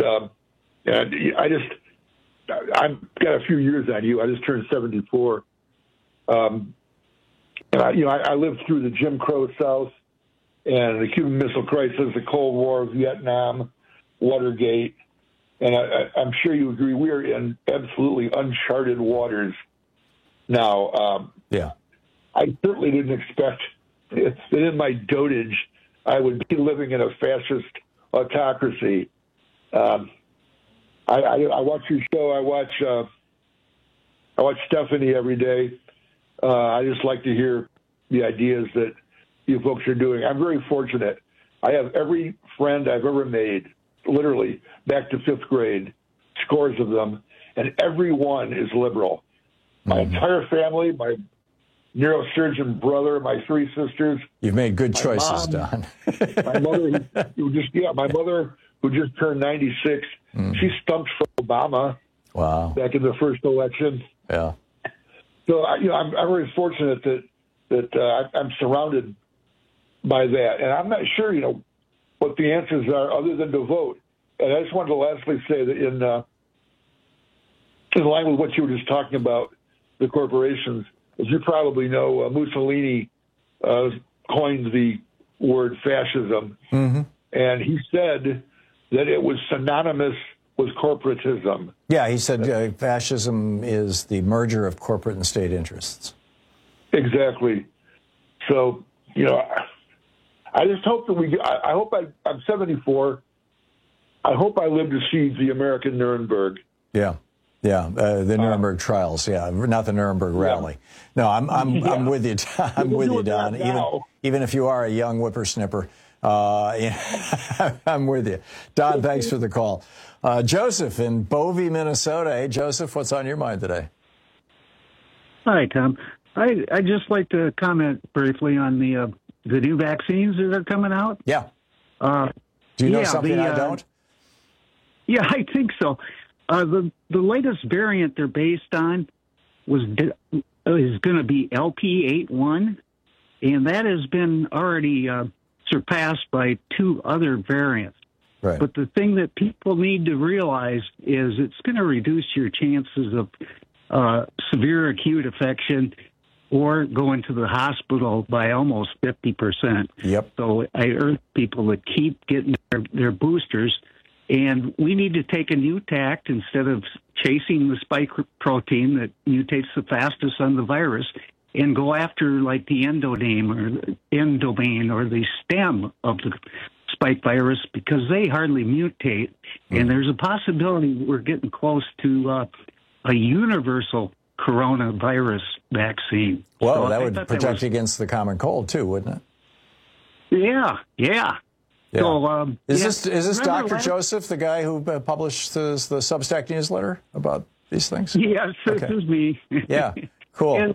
Speaker 18: I've got a few years on you. I just turned 74. And I lived through the Jim Crow South and the Cuban Missile Crisis, the Cold War, Vietnam, Watergate. And I'm sure you agree we are in absolutely uncharted waters now. I certainly didn't expect it's in my dotage I would be living in a fascist autocracy. I watch your show. I watch Stephanie every day. I just like to hear the ideas that you folks are doing. I'm very fortunate. I have every friend I've ever made, literally back to fifth grade, scores of them, and everyone is liberal. My entire family, my neurosurgeon brother, my three sisters.
Speaker 16: You've made good choices,
Speaker 18: mom,
Speaker 16: Don.
Speaker 18: my mother, my mother who just turned 96. She stumped for Obama.
Speaker 16: Wow!
Speaker 18: Back in the first election.
Speaker 16: Yeah.
Speaker 18: So I'm very fortunate that I'm surrounded by that, and I'm not sure what the answers are other than to vote. And I just wanted to lastly say that in line with what you were just talking about, the corporations, as you probably know, Mussolini coined the word fascism, and he said that it was synonymous with corporatism.
Speaker 16: Yeah, he said fascism is the merger of corporate and state interests.
Speaker 18: Exactly. So, I just hope that I'm 74. I hope I live to see the American Nuremberg.
Speaker 16: Yeah. Yeah, the Nuremberg trials. Yeah, not the Nuremberg rally. No, I'm with you. I'm with you, Don. Even if you are a young whippersnipper, I'm with you. Don, thanks for the call. Joseph in Bovey, Minnesota. Hey, Joseph, what's on your mind today?
Speaker 2: Hi, Tom. I'd just like to comment briefly on the new vaccines that are coming out.
Speaker 16: Yeah. Do you know something I don't?
Speaker 2: Yeah, I think so. The latest variant they're based on is going to be LP81, and that has been already surpassed by two other variants.
Speaker 16: Right.
Speaker 2: But the thing that people need to realize is it's going to reduce your chances of severe acute infection or going to the hospital by almost 50%.
Speaker 16: Yep.
Speaker 2: So I urge people to keep getting their boosters. And we need to take a new tact instead of chasing the spike protein that mutates the fastest on the virus and go after like the endodomain or the stem of the spike virus because they hardly mutate. And there's a possibility we're getting close to a universal coronavirus vaccine.
Speaker 16: Well,
Speaker 2: so
Speaker 16: that would protect against the common cold too, wouldn't it?
Speaker 2: Yeah.
Speaker 16: Yeah.
Speaker 2: So,
Speaker 16: is this Dr. Joseph, the guy who published the Substack newsletter about these things?
Speaker 2: Yes, this is me.
Speaker 16: Yeah, cool.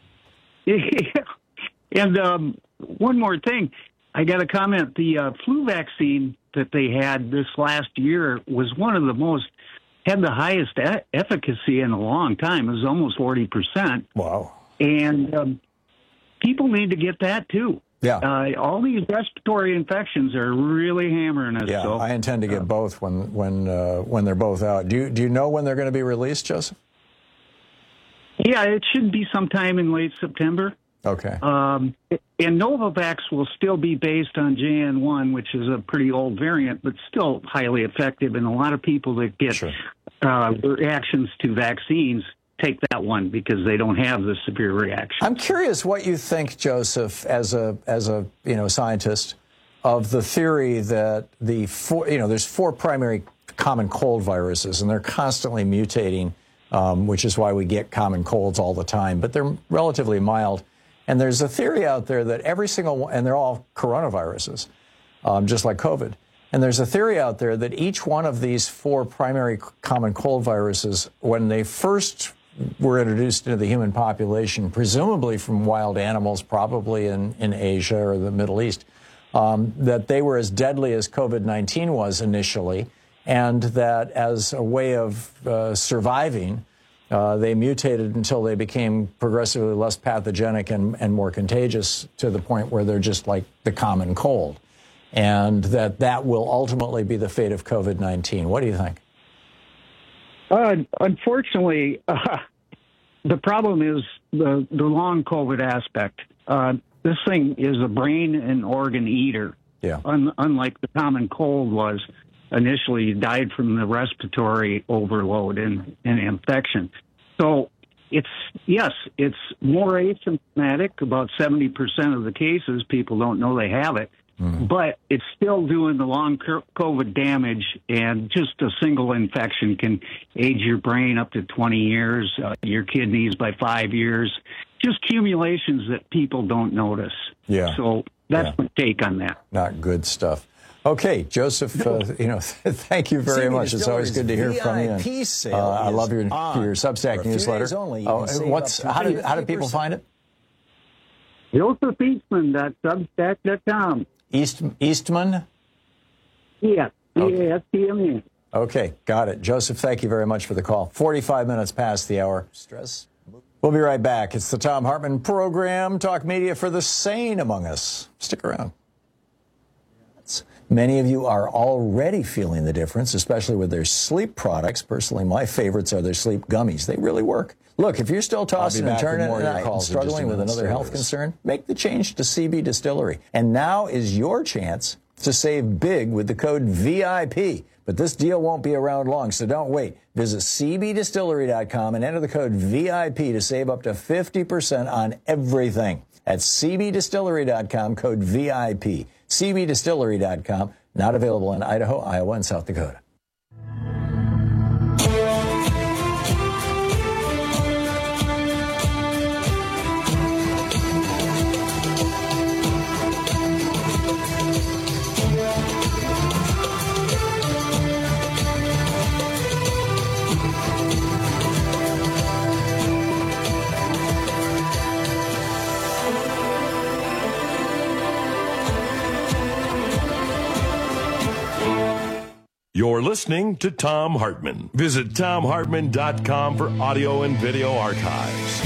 Speaker 2: And one more thing. I got to comment. The flu vaccine that they had this last year was one of the had the highest efficacy in a long time. It was almost 40%.
Speaker 16: Wow.
Speaker 2: And people need to get that, too.
Speaker 16: Yeah.
Speaker 2: All these respiratory infections are really hammering us.
Speaker 16: Yeah,
Speaker 2: so,
Speaker 16: I intend to get both when they're both out. Do you know when they're going to be released, Joseph?
Speaker 2: Yeah, it should be sometime in late September.
Speaker 16: Okay.
Speaker 2: And Novavax will still be based on JN1, which is a pretty old variant, but still highly effective. And a lot of people that get reactions to vaccines take that one because they don't have the severe reaction.
Speaker 16: I'm curious what you think, Joseph, as a scientist, of the theory that there's four primary common cold viruses, and they're constantly mutating, which is why we get common colds all the time, but they're relatively mild. And there's a theory out there that every single one, and they're all coronaviruses, just like COVID. And there's a theory out there that each one of these four primary common cold viruses, when they first were introduced into the human population, presumably from wild animals, probably in Asia or the Middle East, that they were as deadly as COVID-19 was initially, and that as a way of surviving, they mutated until they became progressively less pathogenic and more contagious to the point where they're just like the common cold, and that will ultimately be the fate of COVID-19. What do you think?
Speaker 2: Unfortunately, the problem is the long COVID aspect. This thing is a brain and organ eater.
Speaker 16: Yeah.
Speaker 2: Unlike the common cold was initially, died from the respiratory overload and infection. So it's more asymptomatic. About 70% of the cases, people don't know they have it. But it's still doing the long COVID damage, and just a single infection can age your brain up to 20 years, your kidneys by 5 years, just accumulations that people don't notice.
Speaker 16: Yeah.
Speaker 2: So that's my take on that.
Speaker 16: Not good stuff. Okay, Joseph, thank you very much. It's always good to hear from you. And, I love your Substack newsletter. How do people find it?
Speaker 2: Joseph Eastman.substack.com.
Speaker 16: Eastman?
Speaker 2: Yeah, E-A-S-T-M-A.
Speaker 16: Okay, got it. Joseph, thank you very much for the call. 45 minutes past the hour. Stress. We'll be right back. It's the Thom Hartmann Program, talk media for the sane among us. Stick around. Many of you are already feeling the difference, especially with their sleep products. Personally, my favorites are their sleep gummies. They really work. Look, if you're still tossing and turning at night and struggling with another health concern, make the change to CB Distillery. And now is your chance to save big with the code VIP. But this deal won't be around long, so don't wait. Visit cbdistillery.com and enter the code VIP to save up to 50% on everything. At cbdistillery.com, code VIP. cbdistillery.com, not available in Idaho, Iowa, and South Dakota.
Speaker 15: You're listening to Thom Hartmann. Visit ThomHartmann.com for audio and video archives.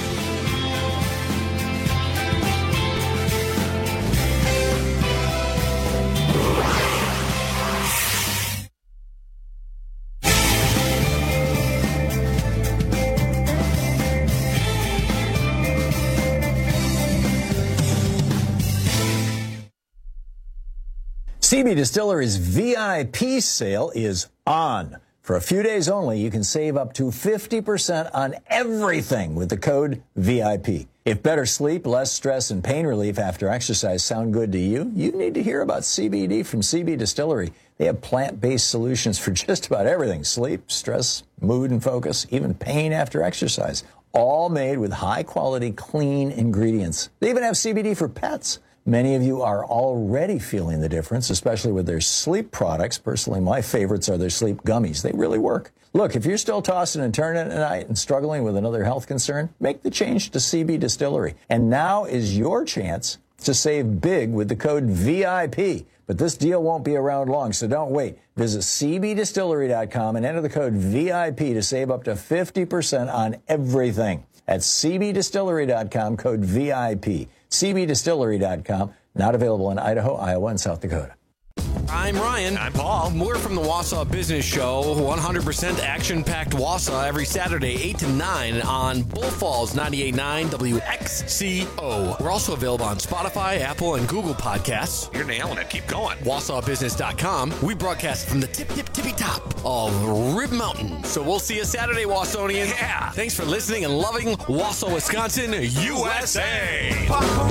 Speaker 16: CB Distillery's VIP sale is on. For a few days only, you can save up to 50% on everything with the code VIP. If better sleep, less stress, and pain relief after exercise sound good to you, you need to hear about CBD from CB Distillery. They have plant-based solutions for just about everything: sleep, stress, mood and focus, even pain after exercise. All made with high-quality, clean ingredients. They even have CBD for pets. Many of you are already feeling the difference, especially with their sleep products. Personally, my favorites are their sleep gummies. They really work. Look, if you're still tossing and turning at night and struggling with another health concern, make the change to CB Distillery. And now is your chance to save big with the code VIP. But this deal won't be around long, so don't wait. Visit cbdistillery.com and enter the code VIP to save up to 50% on everything. At cbdistillery.com, code VIP. cbdistillery.com, not available in Idaho, Iowa, and South Dakota.
Speaker 4: I'm Ryan. I'm Paul. We're from the Wausau Business Show, 100% action-packed Wausau every Saturday, 8 to 9 on Bull Falls 98.9 WXCO. We're also available on Spotify, Apple, and Google Podcasts. You're nailing it. Keep going. WausauBusiness.com. We broadcast from the tippy top of Rib Mountain. So we'll see you Saturday, Wausonians. Yeah. Thanks for listening and loving Wausau, Wisconsin, USA.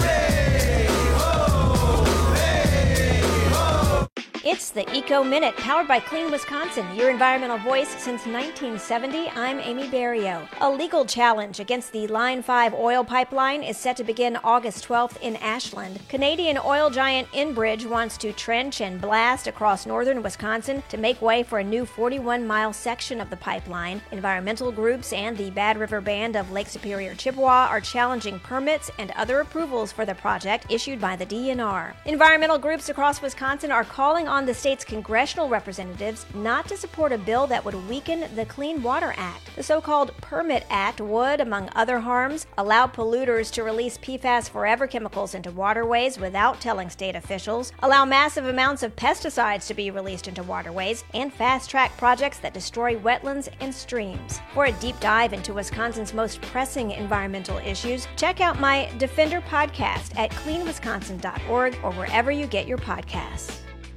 Speaker 19: It's the Eco Minute, powered by Clean Wisconsin, your environmental voice since 1970. I'm Amy Barrio. A legal challenge against the Line 5 oil pipeline is set to begin August 12th in Ashland. Canadian oil giant Enbridge wants to trench and blast across northern Wisconsin to make way for a new 41-mile section of the pipeline. Environmental groups and the Bad River Band of Lake Superior Chippewa are challenging permits and other approvals for the project issued by the DNR. Environmental groups across Wisconsin are calling on the state's congressional representatives not to support a bill that would weaken the Clean Water Act. The so-called Permit Act would, among other harms, allow polluters to release PFAS forever chemicals into waterways without telling state officials, allow massive amounts of pesticides to be released into waterways, and fast-track projects that destroy wetlands and streams. For a deep dive into Wisconsin's most pressing environmental issues, check out my Defender podcast at cleanwisconsin.org or wherever you get your podcasts.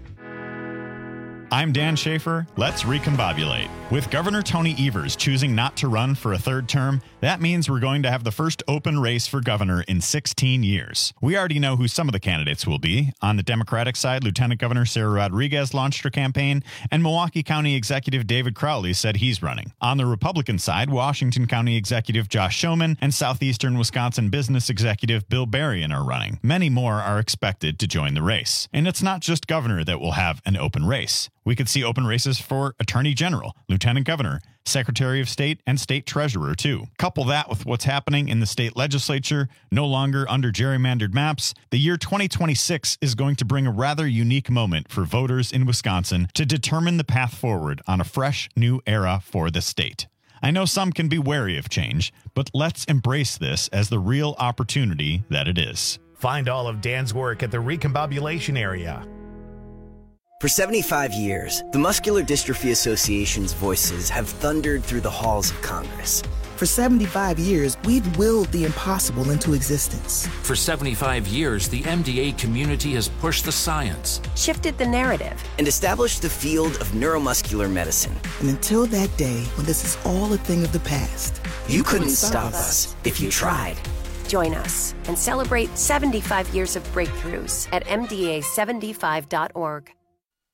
Speaker 3: I'm Dan Schaefer. Let's recombobulate. With Governor Tony Evers choosing not to run for a third term, that means we're going to have the first open race for governor in 16 years. We already know who some of the candidates will be. On the Democratic side, Lieutenant Governor Sarah Rodriguez launched her campaign, and Milwaukee County Executive David Crowley said he's running. On the Republican side, Washington County Executive Josh Schoeman and Southeastern Wisconsin Business Executive Bill Berrien are running. Many more are expected to join the race. And it's not just governor that will have an open race. We could see open races for Attorney General, Lieutenant Governor, Secretary of State, and State Treasurer, too. Couple that with what's happening in the state legislature, no longer under gerrymandered maps, the year 2026 is going to bring a rather unique moment for voters in Wisconsin to determine the path forward on a fresh, new era for the state. I know some can be wary of change, but let's embrace this as the real opportunity that it is.
Speaker 1: Find all of Dan's work at the Recombobulation Area.
Speaker 5: For 75 years, the Muscular Dystrophy Association's voices have thundered through the halls of Congress.
Speaker 20: For 75 years, we've willed the impossible into existence.
Speaker 21: For 75 years, the MDA community has pushed the science,
Speaker 5: shifted the narrative, and established the field of neuromuscular medicine.
Speaker 20: And until that day, when this is all a thing of the past,
Speaker 5: you couldn't stop us if you tried.
Speaker 22: Join us and celebrate 75 years of breakthroughs at MDA75.org.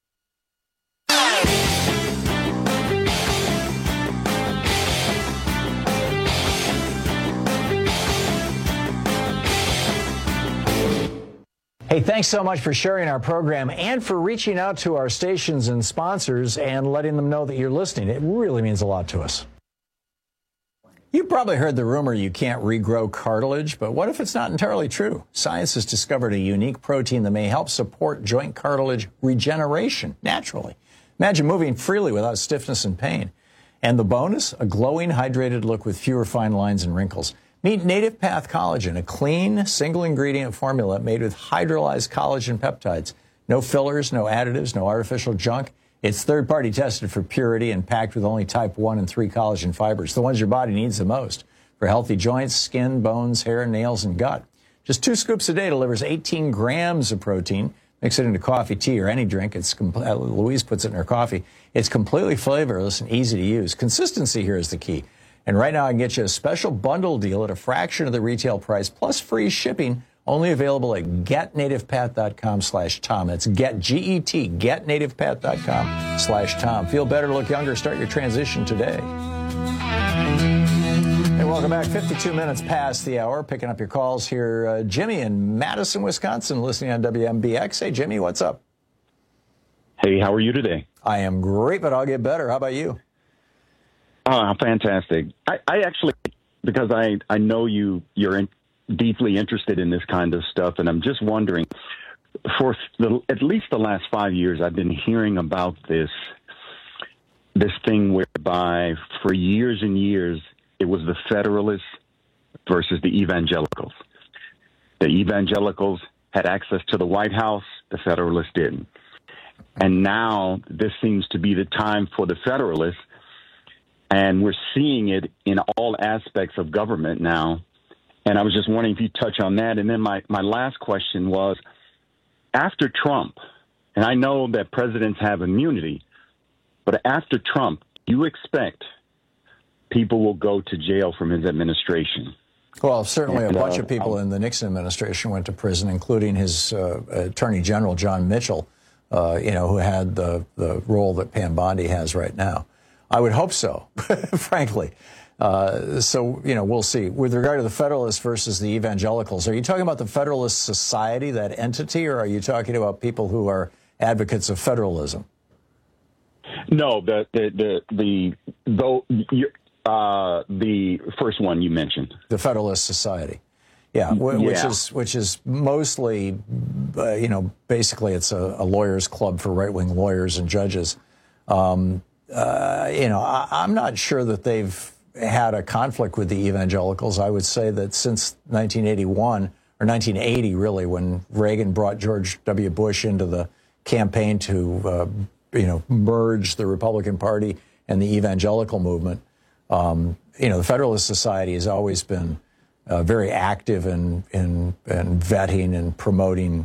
Speaker 16: Hey, thanks so much for sharing our program and for reaching out to our stations and sponsors and letting them know that you're listening. It really means a lot to us. You've probably heard the rumor you can't regrow cartilage, but what if it's not entirely true? Science has discovered a unique protein that may help support joint cartilage regeneration naturally. Imagine moving freely without stiffness and pain. And the bonus, a glowing, hydrated look with fewer fine lines and wrinkles. Meet Native Path Collagen, a clean, single-ingredient formula made with hydrolyzed collagen peptides. No fillers, no additives, no artificial junk. It's third-party tested for purity and packed with only type 1 and 3 collagen fibers, the ones your body needs the most for healthy joints, skin, bones, hair, nails, and gut. Just 2 scoops a day delivers 18 grams of protein. Mix it into coffee, tea, or any drink. Louise puts it in her coffee. It's completely flavorless and easy to use. Consistency here is the key. And right now I can get you a special bundle deal at a fraction of the retail price, plus free shipping, only available at getnativepath.com/Tom. That's G-E-T, getnativepath.com/Tom. Feel better, look younger, start your transition today. Hey, welcome back. 52 minutes past the hour. Picking up your calls here. Jimmy in Madison, Wisconsin, listening on WMBX. Hey, Jimmy, what's up?
Speaker 23: Hey, how are you today?
Speaker 16: I am great, but I'll get better. How about you?
Speaker 23: Fantastic. I actually, because I know you're deeply interested in this kind of stuff, and I'm just wondering, for at least the last 5 years, I've been hearing about this thing whereby for years and years, it was the Federalists versus the Evangelicals. The Evangelicals had access to the White House, the Federalists didn't. And now this seems to be the time for the Federalists, and we're seeing it in all aspects of government now. And I was just wondering if you touch on that. And then my last question was, after Trump, and I know that presidents have immunity, but after Trump, do you expect people will go to jail from his administration?
Speaker 16: Well, certainly a bunch of people in the Nixon administration went to prison, including his Attorney General, John Mitchell, who had the role that Pam Bondi has right now. I would hope so, frankly. So, we'll see. With regard to the Federalists versus the Evangelicals, are you talking about the Federalist Society, that entity, or are you talking about people who are advocates of federalism?
Speaker 23: No, the first one you mentioned.
Speaker 16: The Federalist Society. Yeah, which is mostly, basically it's a lawyers' club for right-wing lawyers and judges. I'm not sure that they've had a conflict with the evangelicals. I would say that since 1981 or 1980, really, when Reagan brought George W. Bush into the campaign to, merge the Republican Party and the evangelical movement, the Federalist Society has always been very active in vetting and promoting,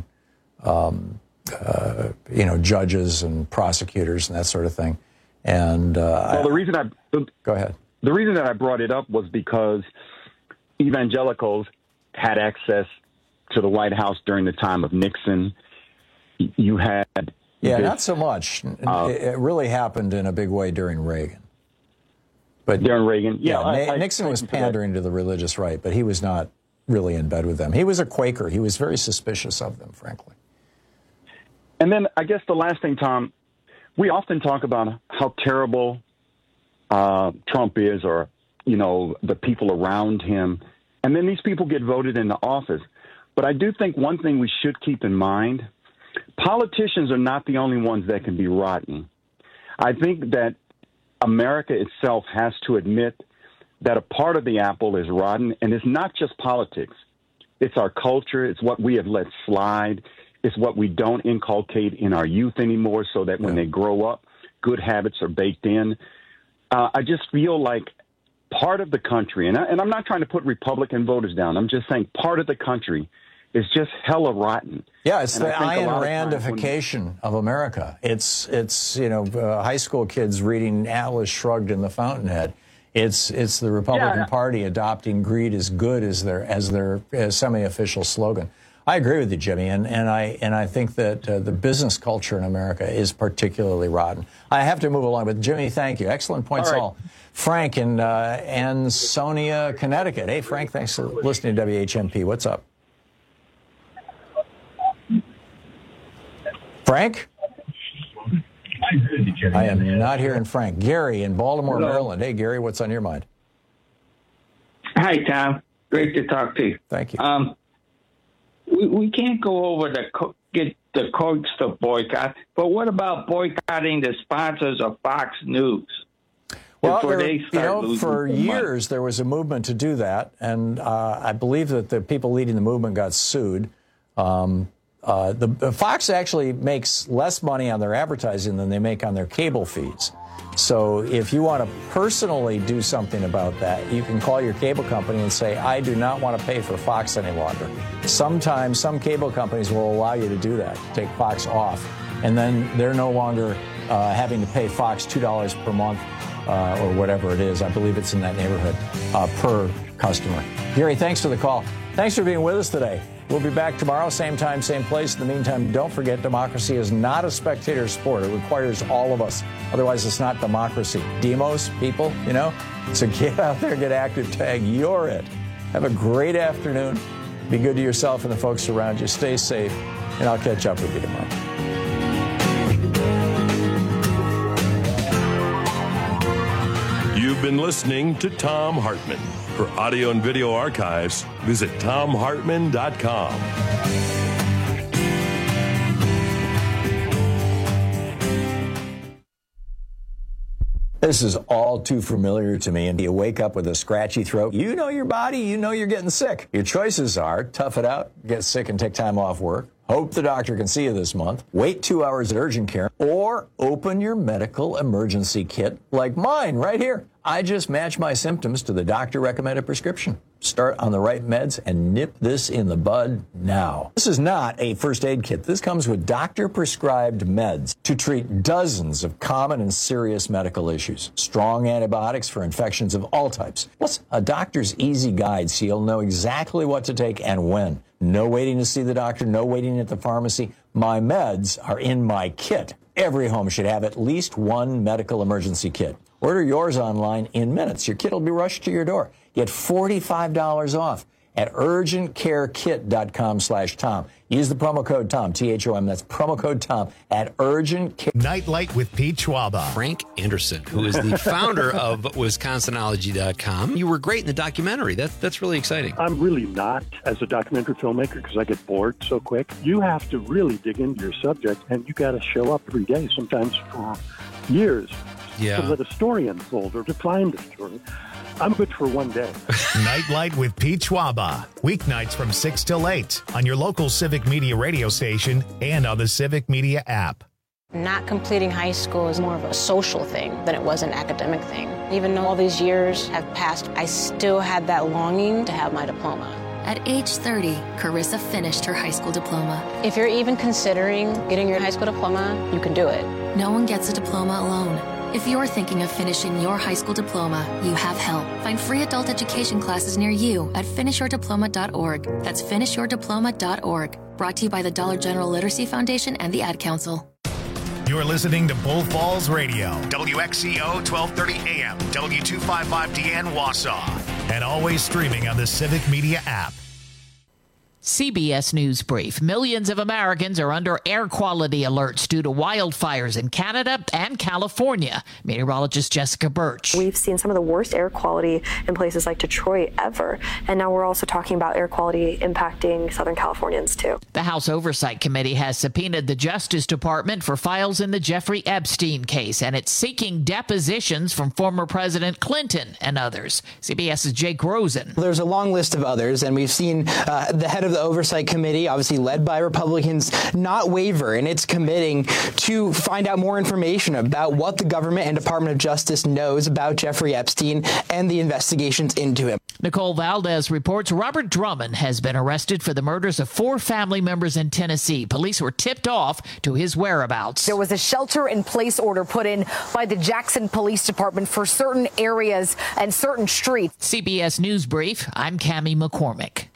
Speaker 16: judges and prosecutors and that sort of thing. And
Speaker 23: go ahead. The reason that I brought it up was because evangelicals had access to the White House during the time of Nixon. You had
Speaker 16: not so much. It really happened in a big way during Reagan. But
Speaker 23: during Reagan,
Speaker 16: Nixon was pandering to the religious right, but he was not really in bed with them. He was a Quaker. He was very suspicious of them, frankly.
Speaker 23: And then I guess the last thing, Tom, we often talk about how terrible Trump is, or, the people around him. And then these people get voted into office. But I do think one thing we should keep in mind, politicians are not the only ones that can be rotten. I think that America itself has to admit that a part of the apple is rotten, and it's not just politics. It's our culture. It's what we have let slide. It's what we don't inculcate in our youth anymore, so that when they grow up, good habits are baked in. I just feel like part of the country, and I'm not trying to put Republican voters down. I'm just saying part of the country is just hella rotten.
Speaker 16: Yeah, it's the Ayn Randification of America. It's high school kids reading Atlas Shrugged in the Fountainhead. It's the Republican Party adopting greed is good as their semi-official slogan. I agree with you, Jimmy, and I think that the business culture in America is particularly rotten. I have to move along, but Jimmy, thank you. Excellent points all. Frank in Ansonia, Connecticut. Hey, Frank, thanks for listening to WHMP. What's up? Frank? I am not hearing Frank. Gary in Baltimore, Maryland. Hey, Gary, what's on your mind?
Speaker 6: Hi, Tom. Great to talk to you.
Speaker 16: Thank you.
Speaker 6: We can't go over get the courts to boycott, but what about boycotting the sponsors of Fox News?
Speaker 16: Well, for years there was a movement to do that, and I believe that the people leading the movement got sued. The Fox actually makes less money on their advertising than they make on their cable feeds. So if you want to personally do something about that, you can call your cable company and say, I do not want to pay for Fox any longer. Sometimes some cable companies will allow you to do that, to take Fox off, and then they're no longer having to pay Fox $2 per month or whatever it is. I believe it's in that neighborhood per customer. Gary, thanks for the call. Thanks for being with us today. We'll be back tomorrow, same time, same place. In the meantime, don't forget, democracy is not a spectator sport. It requires all of us. Otherwise, it's not democracy. Demos, people, So get out there, get active, tag. You're it. Have a great afternoon. Be good to yourself and the folks around you. Stay safe, and I'll catch up with you tomorrow.
Speaker 15: You've been listening to Thom Hartmann. For audio and video archives, visit ThomHartmann.com.
Speaker 16: This is all too familiar to me. And you wake up with a scratchy throat. You know your body. You know you're getting sick. Your choices are tough it out, get sick and take time off work, hope the doctor can see you this month, wait 2 hours at urgent care, or open your medical emergency kit like mine right here. I just match my symptoms to the doctor-recommended prescription. Start on the right meds and nip this in the bud now. This is not a first aid kit. This comes with doctor-prescribed meds to treat dozens of common and serious medical issues. Strong antibiotics for infections of all types. Plus, a doctor's easy guide so you'll know exactly what to take and when. No waiting to see the doctor, no waiting at the pharmacy. My meds are in my kit. Every home should have at least one medical emergency kit. Order yours online in minutes. Your kit will be rushed to your door. Get $45 off. at urgentcarekit.com/Tom. Use the promo code Tom, THOM. That's promo code Tom at Urgent Care.
Speaker 1: Nightlight with Pete Schwaba.
Speaker 7: Frank Anderson, who is the founder of Wisconsinology.com. You were great in the documentary. That's really exciting.
Speaker 9: I'm really not as a documentary filmmaker because I get bored so quick. You have to really dig into your subject, and you got to show up every day, sometimes for years, to let a story unfold or to find a story. I'm good for one day.
Speaker 1: Nightlight with Pete Schwaba. Weeknights from 6 till 8 on your local Civic Media radio station and on the Civic Media app.
Speaker 10: Not completing high school is more of a social thing than it was an academic thing. Even though all these years have passed, I still had that longing to have my diploma.
Speaker 11: At age 30, Carissa finished her high school diploma.
Speaker 10: If you're even considering getting your high school diploma, you can do it.
Speaker 11: No one gets a diploma alone. If you're thinking of finishing your high school diploma, you have help. Find free adult education classes near you at finishyourdiploma.org. That's finishyourdiploma.org. Brought to you by the Dollar General Literacy Foundation and the Ad Council.
Speaker 1: You're listening to Bull Falls Radio, WXCO 1230 AM, W255DN Wausau, and always streaming on the Civic Media app.
Speaker 12: CBS News Brief. Millions of Americans are under air quality alerts due to wildfires in Canada and California. Meteorologist Jessica Birch.
Speaker 13: We've seen some of the worst air quality in places like Detroit ever. And now we're also talking about air quality impacting Southern Californians, too.
Speaker 12: The House Oversight Committee has subpoenaed the Justice Department for files in the Jeffrey Epstein case, and it's seeking depositions from former President Clinton and others. CBS's Jake Rosen.
Speaker 24: There's a long list of others, and we've seen the head of the Oversight Committee, obviously led by Republicans, not waver in its committing to find out more information about what the government and Department of Justice knows about Jeffrey Epstein and the investigations into him.
Speaker 12: Nicole Valdez reports Robert Drummond has been arrested for the murders of 4 family members in Tennessee. Police were tipped off to his whereabouts.
Speaker 25: There was a shelter-in-place order put in by the Jackson Police Department for certain areas and certain streets.
Speaker 12: CBS News Brief, I'm Cammie McCormick.